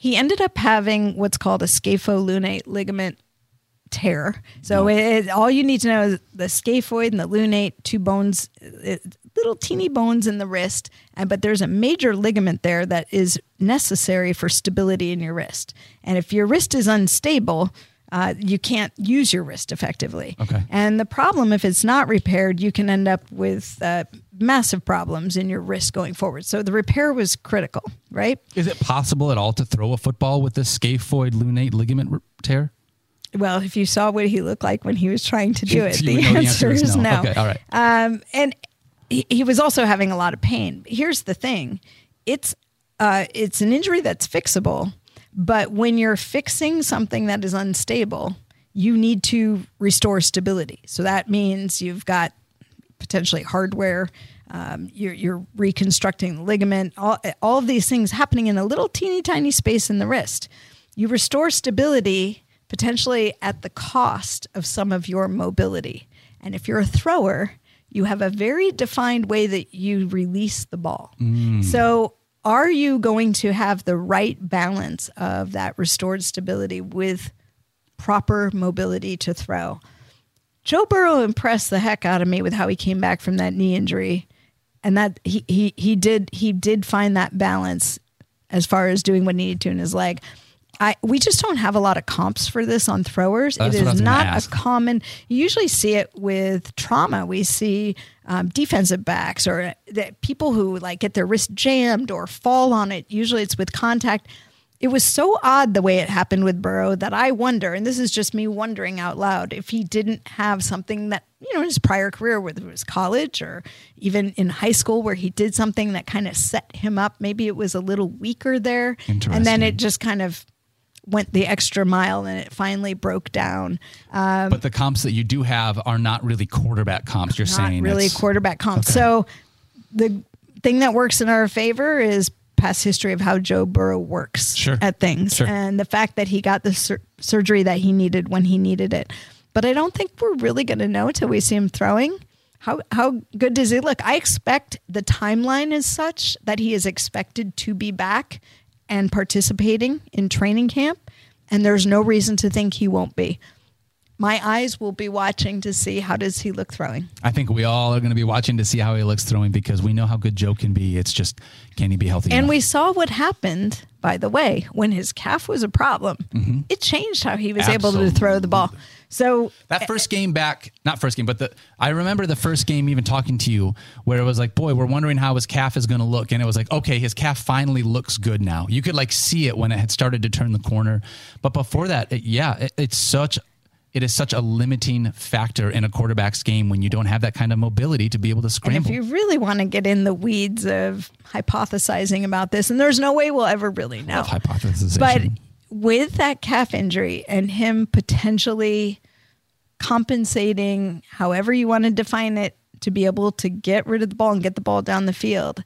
he ended up having what's called a scapholunate ligament tear. So it, it, all you need to know is the scaphoid and the lunate, two bones, it, little teeny bones in the wrist, and but there's a major ligament there that is necessary for stability in your wrist. And if your wrist is unstable, uh, you can't use your wrist effectively. Okay. And the problem, if it's not repaired, you can end up with uh, massive problems in your wrist going forward. So the repair was critical, right? Is it possible at all to throw a football with this scaphoid lunate ligament r- tear? Well, if you saw what he looked like when he was trying to do it, You the would know answer, the answer is no. Okay, all right. Um, and he, he was also having a lot of pain. Here's the thing. It's uh, it's an injury that's fixable, but when you're fixing something that is unstable, you need to restore stability. So that means you've got potentially hardware, um, you're, you're reconstructing the ligament, all, all of these things happening in a little teeny tiny space in the wrist. You restore stability potentially at the cost of some of your mobility. And if you're a thrower, you have a very defined way that you release the ball. Mm. So are you going to have the right balance of that restored stability with proper mobility to throw? Joe Burrow impressed the heck out of me with how he came back from that knee injury. And that he he he did he did find that balance as far as doing what he needed to in his leg. I, we just don't have a lot of comps for this on throwers. That's it what I was is gonna not ask. a common. You usually see it with trauma. We see um, defensive backs or the people who like get their wrist jammed or fall on it. Usually it's with contact. It was so odd the way it happened with Burrow that I wonder, and this is just me wondering out loud, if he didn't have something that, you know, in his prior career, whether it was college or even in high school, where he did something that kind of set him up. Maybe it was a little weaker there. And then Interesting. it just kind of went the extra mile and it finally broke down. Um, But the comps that you do have are not really quarterback comps. You're not saying really it's- quarterback comp. So the thing that works in our favor is past history of how Joe Burrow works Sure. at things, Sure. and the fact that he got the sur- surgery that he needed when he needed it. But I don't think we're really going to know till we see him throwing. How how good does he look? I expect the timeline is such that he is expected to be back and participating in training camp, and there's no reason to think he won't be. My eyes will be watching to see how does he look throwing. I think we all are going to be watching to see how he looks throwing, because we know how good Joe can be. It's just, can he be healthy And enough? we saw what happened, by the way, when his calf was a problem. Mm-hmm. It changed how he was able to throw the ball. So That first game back, not first game, but the I remember the first game even talking to you where it was like, boy, we're wondering how his calf is going to look. And it was like, okay, his calf finally looks good now. You could like see it when it had started to turn the corner. But before that, it, yeah, it, it's such, it is such a limiting factor in a quarterback's game when you don't have that kind of mobility to be able to and scramble. if you really want to get in the weeds of hypothesizing about this, and there's no way we'll ever really know. Love hypothesization. But with that calf injury and him potentially compensating, however you want to define it, to be able to get rid of the ball and get the ball down the field,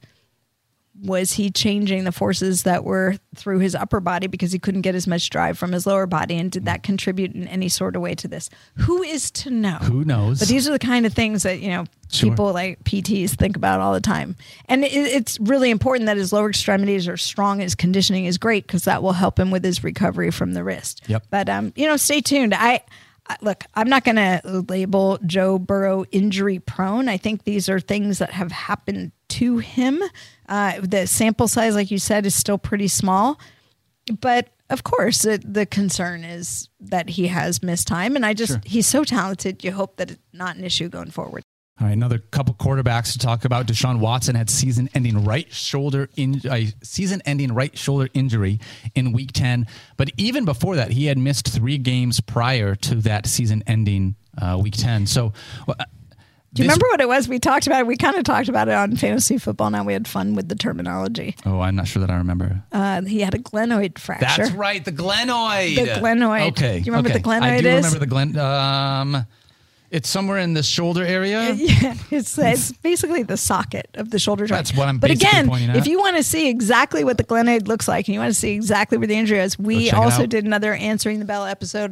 was he changing the forces that were through his upper body because he couldn't get as much drive from his lower body? And did that contribute in any sort of way to this? Who is to know? Who knows? But these are the kind of things that, you know, Sure. people like P Ts think about all the time. And it, it's really important that his lower extremities are strong. His conditioning is great because that will help him with his recovery from the wrist. Yep. But, um, you know, stay tuned. I, I look, I'm not going to label Joe Burrow injury prone. I think these are things that have happened to him. Uh, the sample size, like you said, is still pretty small. But of course, it, the concern is that he has missed time. And I just, Sure. he's so talented. You hope that it's not an issue going forward. All right, another couple quarterbacks to talk about. Deshaun Watson had season-ending right shoulder in uh, season-ending right shoulder injury in Week ten. But even before that, he had missed three games prior to that season-ending uh, Week ten. So, uh, Do you remember what it was? We talked about it. We kind of talked about it on Fantasy Football. Now we had fun with the terminology. Oh, I'm not sure that I remember. Uh, he had a glenoid fracture. That's right, the glenoid. The glenoid. Okay. Do you remember okay. the glenoid I do is? remember the glen. Um, it's somewhere in the shoulder area. Yeah, it's it's basically the socket of the shoulder joint. That's what I'm But basically again, pointing at. if you want to see exactly what the glenoid looks like and you want to see exactly where the injury is, we check it also out. did another Answering the Bell episode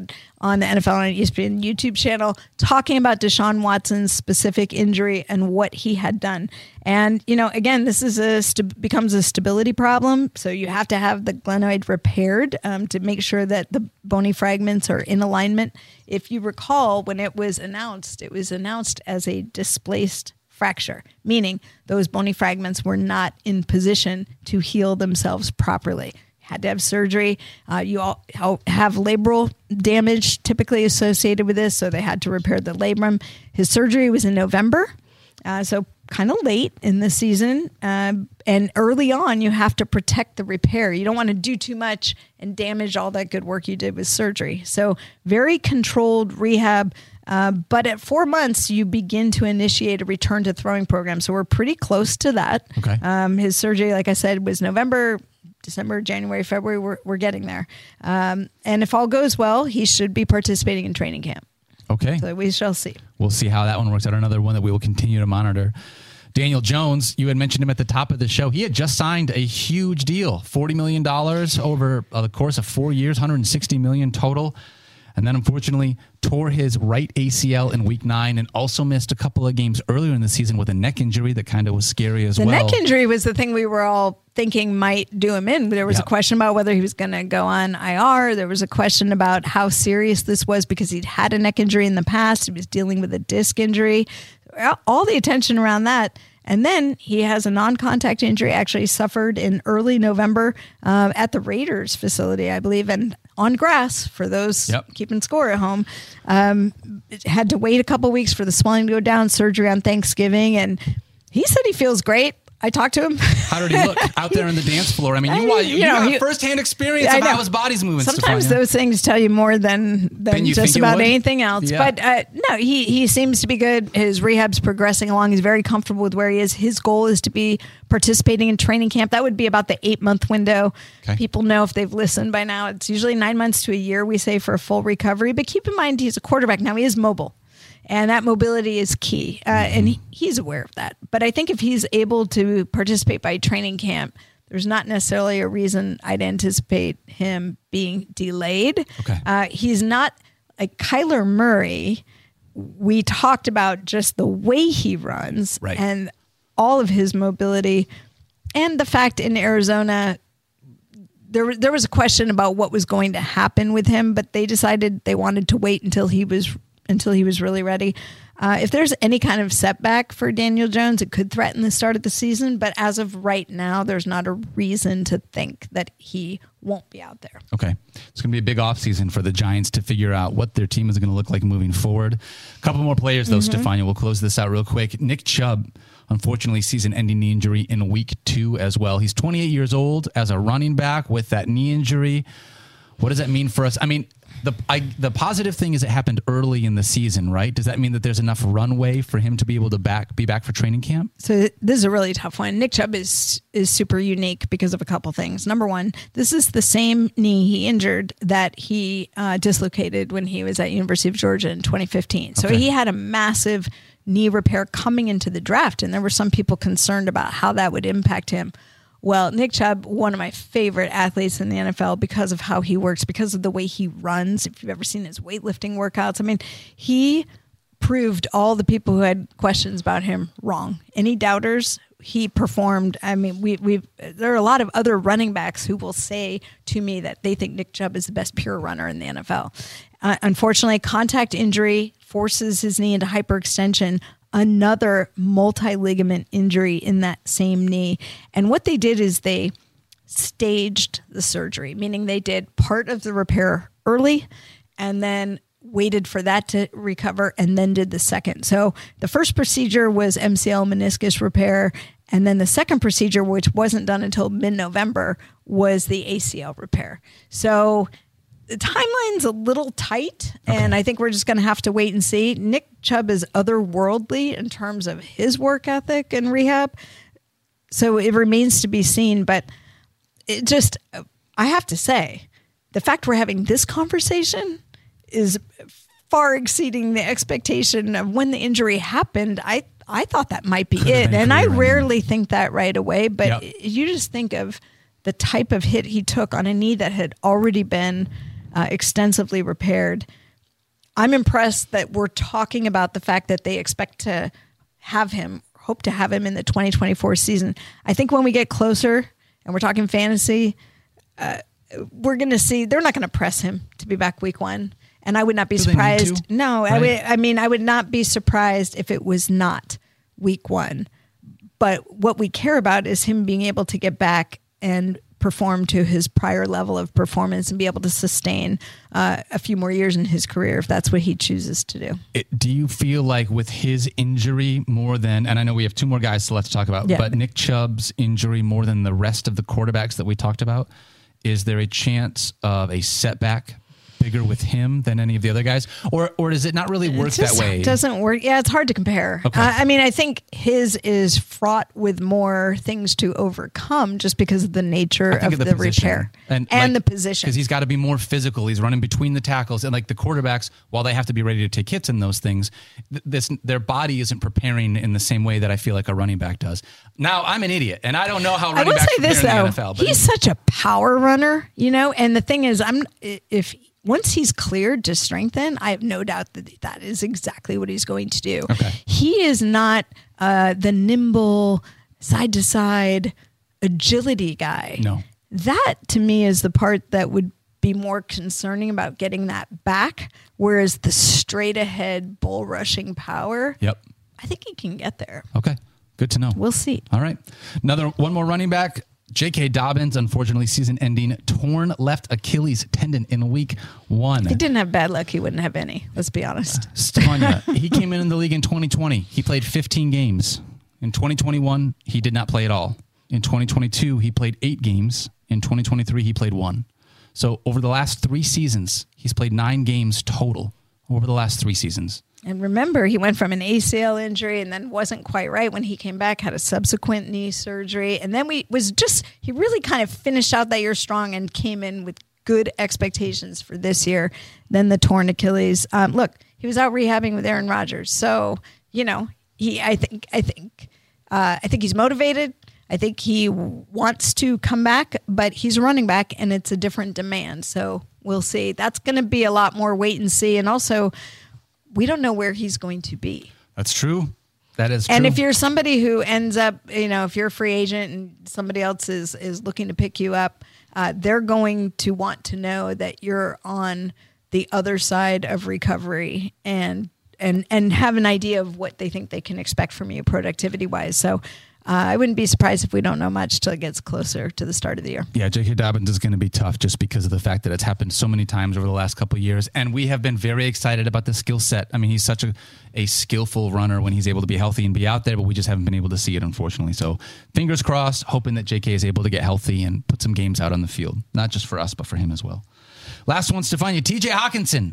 on the N F L on E S P N YouTube channel talking about Deshaun Watson's specific injury and what he had done. And, you know, again, this is a st- becomes a stability problem. So you have to have the glenoid repaired um, to make sure that the bony fragments are in alignment. If you recall, when it was announced, it was announced as a displaced fracture, meaning those bony fragments were not in position to heal themselves properly. Had to have surgery. Uh, you all have labral damage typically associated with this, so they had to repair the labrum. His surgery was in November, uh, so kind of late in the season. Uh, and early on, you have to protect the repair. You don't want to do too much and damage all that good work you did with surgery. So very controlled rehab. Uh, but at four months, you begin to initiate a return to throwing program. So we're pretty close to that. Okay. Um, his surgery, like I said, was November. December, January, February, we're, we're getting there. Um, and if all goes well, he should be participating in training camp. Okay. So we shall see. We'll see how that one works out. Another one that we will continue to monitor. Daniel Jones, you had mentioned him at the top of the show. He had just signed a huge deal, forty million dollars over uh, the course of four years, one hundred sixty million dollars total. And then unfortunately tore his right A C L in week nine and also missed a couple of games earlier in the season with a neck injury that kind of was scary as the well. The neck injury was the thing we were all thinking might do him in. There was yep. a question about whether he was going to go on I R. There was a question about how serious this was because he'd had a neck injury in the past. He was dealing with a disc injury. All the attention around that. And then he has a non-contact injury actually suffered in early November uh, at the Raiders facility, I believe, and on grass for those yep. keeping score at home. Um, had to wait a couple weeks for the swelling to go down, surgery on Thanksgiving, and he said he feels great. I talked to him. How did he look out there on the dance floor? I mean, you, I mean, you, you know, you he- have firsthand experience I of how know. his body's moving. Sometimes Stefania. those things tell you more than Than than you just think it about would? anything else. Yeah. But uh, no, he he seems to be good. His rehab's progressing along. He's very comfortable with where he is. His goal is to be participating in training camp. That would be about the eight month window. Okay. People know if they've listened by now. It's usually nine months to a year, we say, for a full recovery. But keep in mind, he's a quarterback. Now, he is mobile. And that mobility is key. Uh, and he, he's aware of that. But I think if he's able to participate by training camp, there's not necessarily a reason I'd anticipate him being delayed. Okay. Uh, he's not like Kyler Murray. We talked about just the way he runs Right. and all of his mobility and the fact in Arizona, there, there was a question about what was going to happen with him, but they decided they wanted to wait until he was until he was really ready. Uh, if there's any kind of setback for Daniel Jones, it could threaten the start of the season. But as of right now, there's not a reason to think that he won't be out there. Okay. It's going to be a big offseason for the Giants to figure out what their team is going to look like moving forward. A couple more players, though, Mm-hmm. Stefania. We'll close this out real quick. Nick Chubb, unfortunately, season-ending knee injury in week two as well. He's twenty-eight years old as a running back with that knee injury. What does that mean for us? I mean, the I, the positive thing is it happened early in the season, right? Does that mean that there's enough runway for him to be able to back be back for training camp? So this is a really tough one. Nick Chubb is is super unique because of a couple things. Number one, this is the same knee he injured that he uh, dislocated when he was at University of Georgia in twenty fifteen. So Okay. he had a massive knee repair coming into the draft, and there were some people concerned about how that would impact him. Well, Nick Chubb, one of my favorite athletes in the N F L because of how he works, because of the way he runs. If you've ever seen his weightlifting workouts, I mean, he proved all the people who had questions about him wrong. Any doubters, he performed. I mean, we we there are a lot of other running backs who will say to me that they think Nick Chubb is the best pure runner in the N F L. Uh, unfortunately, contact injury forces his knee into hyperextension. Another multi-ligament injury in that same knee. And what they did is they staged the surgery, meaning they did part of the repair early and then waited for that to recover and then did the second. So the first procedure was M C L meniscus repair. And then the second procedure, which wasn't done until mid-November, was the A C L repair. So the timeline's a little tight, and I think we're just going to have to wait and see. Nick Chubb is otherworldly in terms of his work ethic and rehab, so it remains to be seen. But it just, I have to say, the fact we're having this conversation is far exceeding the expectation of when the injury happened. I I thought that might be Could have it, been and I career-ending. rarely think that right away. But Yep. you just think of the type of hit he took on a knee that had already been uh, extensively repaired. I'm impressed that we're talking about the fact that they expect to have him, hope to have him in the twenty twenty-four season. I think when we get closer and we're talking fantasy, uh, we're going to see they're not going to press him to be back week one. And I would not be Do surprised. No, right. I would, I mean, I would not be surprised if it was not week one. But what we care about is him being able to get back and perform to his prior level of performance and be able to sustain uh, a few more years in his career if that's what he chooses to do. It, do you feel like with his injury more than, and I know we have two more guys to let's talk about, Yeah. but Nick Chubb's injury more than the rest of the quarterbacks that we talked about, is there a chance of a setback bigger with him than any of the other guys, or or does it not really work It just that way? Doesn't work. Yeah, it's hard to compare. Okay. Uh, I mean, I think his is fraught with more things to overcome just because of the nature I think of of the, position. repair and, and like, the position. because he's got to be more physical. He's running between the tackles, and like the quarterbacks, while they have to be ready to take hits in those things, th- this their body isn't preparing in the same way that I feel like a running back does. Now I'm an idiot, and I don't know how I running will backs say this prepare in though, the N F L. But he's such a power runner, you know. And the thing is, I'm if once he's cleared to strengthen, I have no doubt that that is exactly what he's going to do. Okay. He is not uh, the nimble side to side agility guy. No. That to me is the part that would be more concerning about getting that back. Whereas the straight ahead bull rushing power, Yep. I think he can get there. Okay. Good to know. We'll see. All right. Another one more running back. J K. Dobbins, unfortunately, season-ending torn left Achilles tendon in week one. If he didn't have bad luck, he wouldn't have any. Let's be honest. Stefania, he came in in the league in twenty twenty. He played fifteen games. In twenty twenty-one, he did not play at all. In twenty twenty-two, he played eight games. In twenty twenty-three, he played one. So over the last three seasons, he's played nine games total over the last three seasons. And remember, he went from an A C L injury and then wasn't quite right when he came back, had a subsequent knee surgery. And then we was just, he really kind of finished out that year strong and came in with good expectations for this year. Then the torn Achilles. Um, look, he was out rehabbing with Aaron Rodgers. So, you know, he, I think, I think, uh, I think he's motivated. I think he wants to come back, but he's a running back and it's a different demand. So we'll see. That's going to be a lot more wait and see. And also, we don't know where he's going to be. That's true. That is true. And if you're somebody who ends up, you know, if you're a free agent and somebody else is, is looking to pick you up, uh, they're going to want to know that you're on the other side of recovery and and and have an idea of what they think they can expect from you productivity wise. So uh, I wouldn't be surprised if we don't know much till it gets closer to the start of the year. Yeah, J K. Dobbins is going to be tough just because of the fact that it's happened so many times over the last couple of years. And we have been very excited about the skill set. I mean, he's such a, a skillful runner when he's able to be healthy and be out there, but we just haven't been able to see it, unfortunately. So fingers crossed, hoping that J K is able to get healthy and put some games out on the field, not just for us, but for him as well. Last one, Stefania, T J Hawkinson.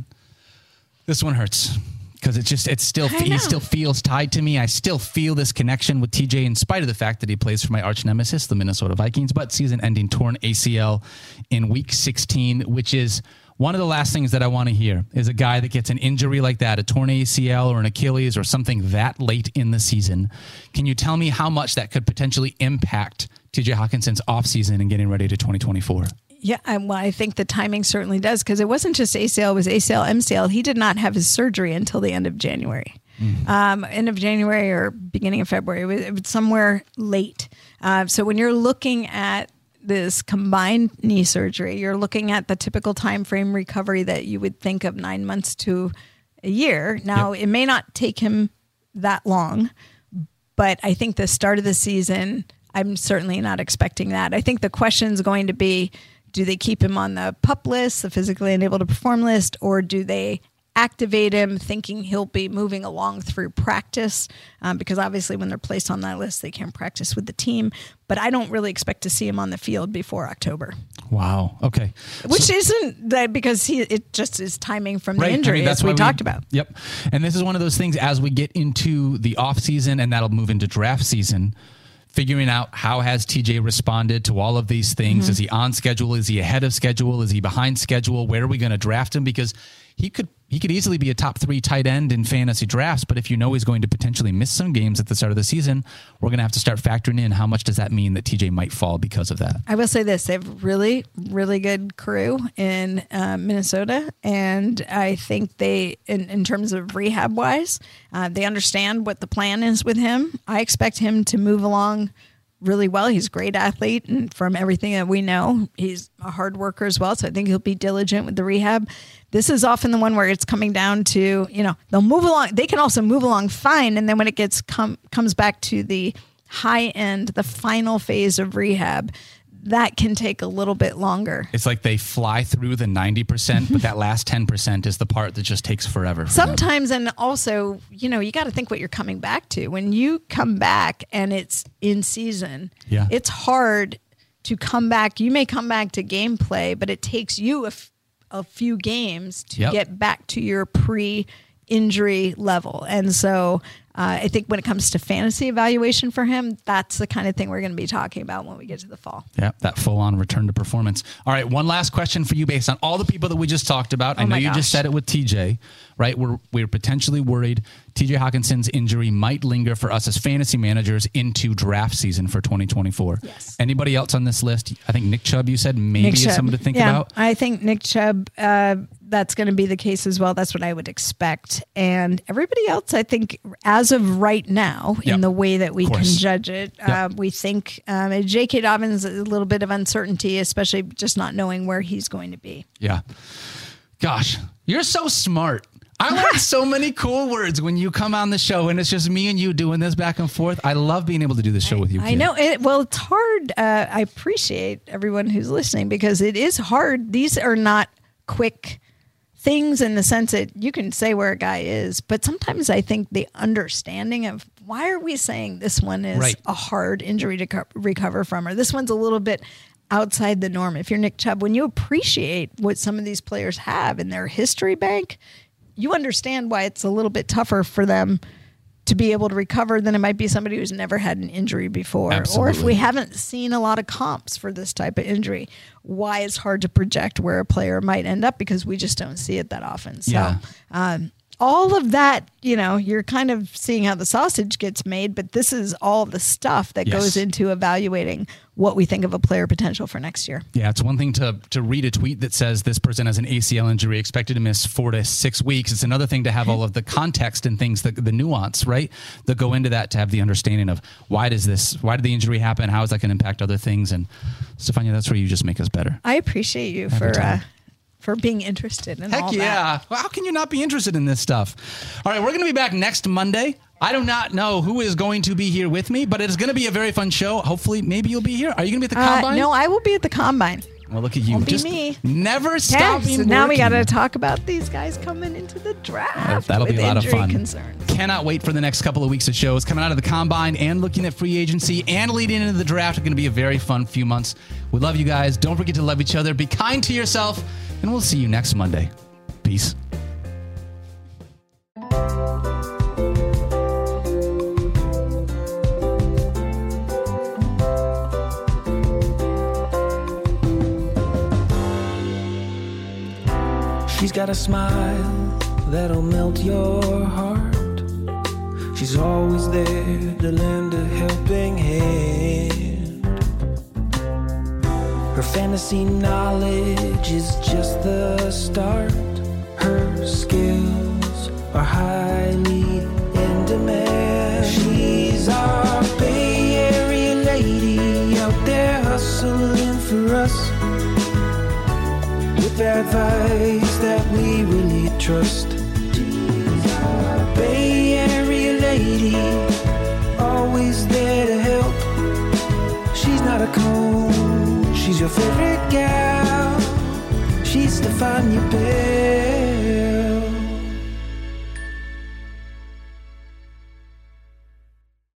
This one hurts. Because it's just, it's still, he still feels tied to me. I still feel this connection with T J in spite of the fact that he plays for my arch nemesis, the Minnesota Vikings, but season-ending torn A C L in week sixteen, which is one of the last things that I want to hear is a guy that gets an injury like that, a torn A C L or an Achilles or something that late in the season. Can you tell me how much that could potentially impact T J Hawkinson's offseason and getting ready to twenty twenty-four? Yeah, well, I think the timing certainly does because it wasn't just A C L, it was A C L, M C L. He did not have his surgery until the end of January. Mm. Um, end of January or beginning of February. It was, it was somewhere late. Uh, so when you're looking at this combined knee surgery, you're looking at the typical time frame recovery that you would think of nine months to a year. Now, yep. It may not take him that long, but I think the start of the season, I'm certainly not expecting that. I think the question is going to be, do they keep him on the PUP list, the physically unable to perform list, or do they activate him thinking he'll be moving along through practice? Um, because obviously when they're placed on that list, they can't practice with the team. But I don't really expect to see him on the field before October. Wow. Okay. Which so, isn't that because he it just is timing from the right. injury, I mean, that's as we, we talked about. Yep. And this is one of those things as we get into the off season, and that'll move into draft season, figuring out how has T J responded to all of these things. Mm-hmm. Is he on schedule? Is he ahead of schedule? Is he behind schedule? Where are we going to draft him? Because he could he could easily be a top three tight end in fantasy drafts. But if you know he's going to potentially miss some games at the start of the season, we're going to have to start factoring in how much does that mean that T J might fall because of that. I will say this. They have really, really good crew in uh, Minnesota. And I think they, in, in terms of rehab wise, uh, they understand what the plan is with him. I expect him to move along really well. He's a great athlete, and from everything that we know, he's a hard worker as well. So I think he'll be diligent with the rehab. This is often the one where it's coming down to, you know, they'll move along. They can also move along fine. And then when it gets come comes back to the high end, the final phase of rehab, that can take a little bit longer. It's like they fly through the ninety percent, but that last ten percent is the part that just takes forever. For Sometimes, them. and also, you know, you got to think what you're coming back to. When you come back and it's in season, yeah. it's hard to come back. You may come back to gameplay, but it takes you a, f- a few games to yep. get back to your pre-injury level. And so uh, I think when it comes to fantasy evaluation for him, that's the kind of thing we're going to be talking about when we get to the fall. Yeah, that full-on return to performance. All right, one last question for you based on all the people that we just talked about. Oh I know my you gosh. just said it with T J, right? We're we're potentially worried T J Hawkinson's injury might linger for us as fantasy managers into draft season for twenty twenty-four. Yes. Anybody else on this list? I think Nick Chubb, you said maybe Nick is Chubb. someone to think yeah, about. I think Nick Chubb, uh, that's going to be the case as well. That's what I would expect. And everybody else, I think, as of right now, Yep. in the way that we Of can course. judge it, Yep. uh, we think um, J K. Dobbins, a little bit of uncertainty, especially just not knowing where he's going to be. Yeah. Gosh, you're so smart. I learned so many cool words when you come on the show, and it's just me and you doing this back and forth. I love being able to do this show with you, I Kim. know it. Well, it's hard. Uh, I appreciate everyone who's listening because it is hard. These are not quick things in the sense that you can say where a guy is, but sometimes I think the understanding of why are we saying this one is Right. a hard injury to co- recover from, or this one's a little bit outside the norm. If you're Nick Chubb, when you appreciate what some of these players have in their history bank, you understand why it's a little bit tougher for them to be able to recover than it might be somebody who's never had an injury before. Absolutely. Or if we haven't seen a lot of comps for this type of injury, why it's hard to project where a player might end up because we just don't see it that often. So Yeah. um, all of that, you know, you're kind of seeing how the sausage gets made, but this is all the stuff that Yes. goes into evaluating what we think of a player potential for next year. Yeah, it's one thing to to read a tweet that says this person has an A C L injury expected to miss four to six weeks. It's another thing to have all of the context and things, the, the nuance, right, that go into that to have the understanding of why does this, why did the injury happen? How is that going to impact other things? And Stefania, that's where you just make us better. I appreciate you for time. uh, for being interested in Heck all yeah. that. Well, how can you not be interested in this stuff? All right, we're going to be back next Monday. I do not know who is going to be here with me, but it is going to be a very fun show. Hopefully, maybe you'll be here. Are you going to be at the Uh, Combine? no, I will be at the Combine. Well, look at you. Won't be Just me. never Yeah, stop so being now we got to working. talk about these guys coming into the draft. That'll with be a lot of injury fun. Concerns. Cannot wait for the next couple of weeks of shows coming out of the Combine and looking at free agency and leading into the draft. It's going to be a very fun few months. We love you guys. Don't forget to love each other. Be kind to yourself, and we'll see you next Monday. Peace. She's got a smile that'll melt your heart. She's always there to lend a helping hand. Her fantasy knowledge is just the start. Her skills are highly in demand. She's our Bay Area lady out there hustling for us with advice that we really trust. She's our Bay Area lady, always there to help. She's not a cone, she's your favorite gal. She's Stefania Bell.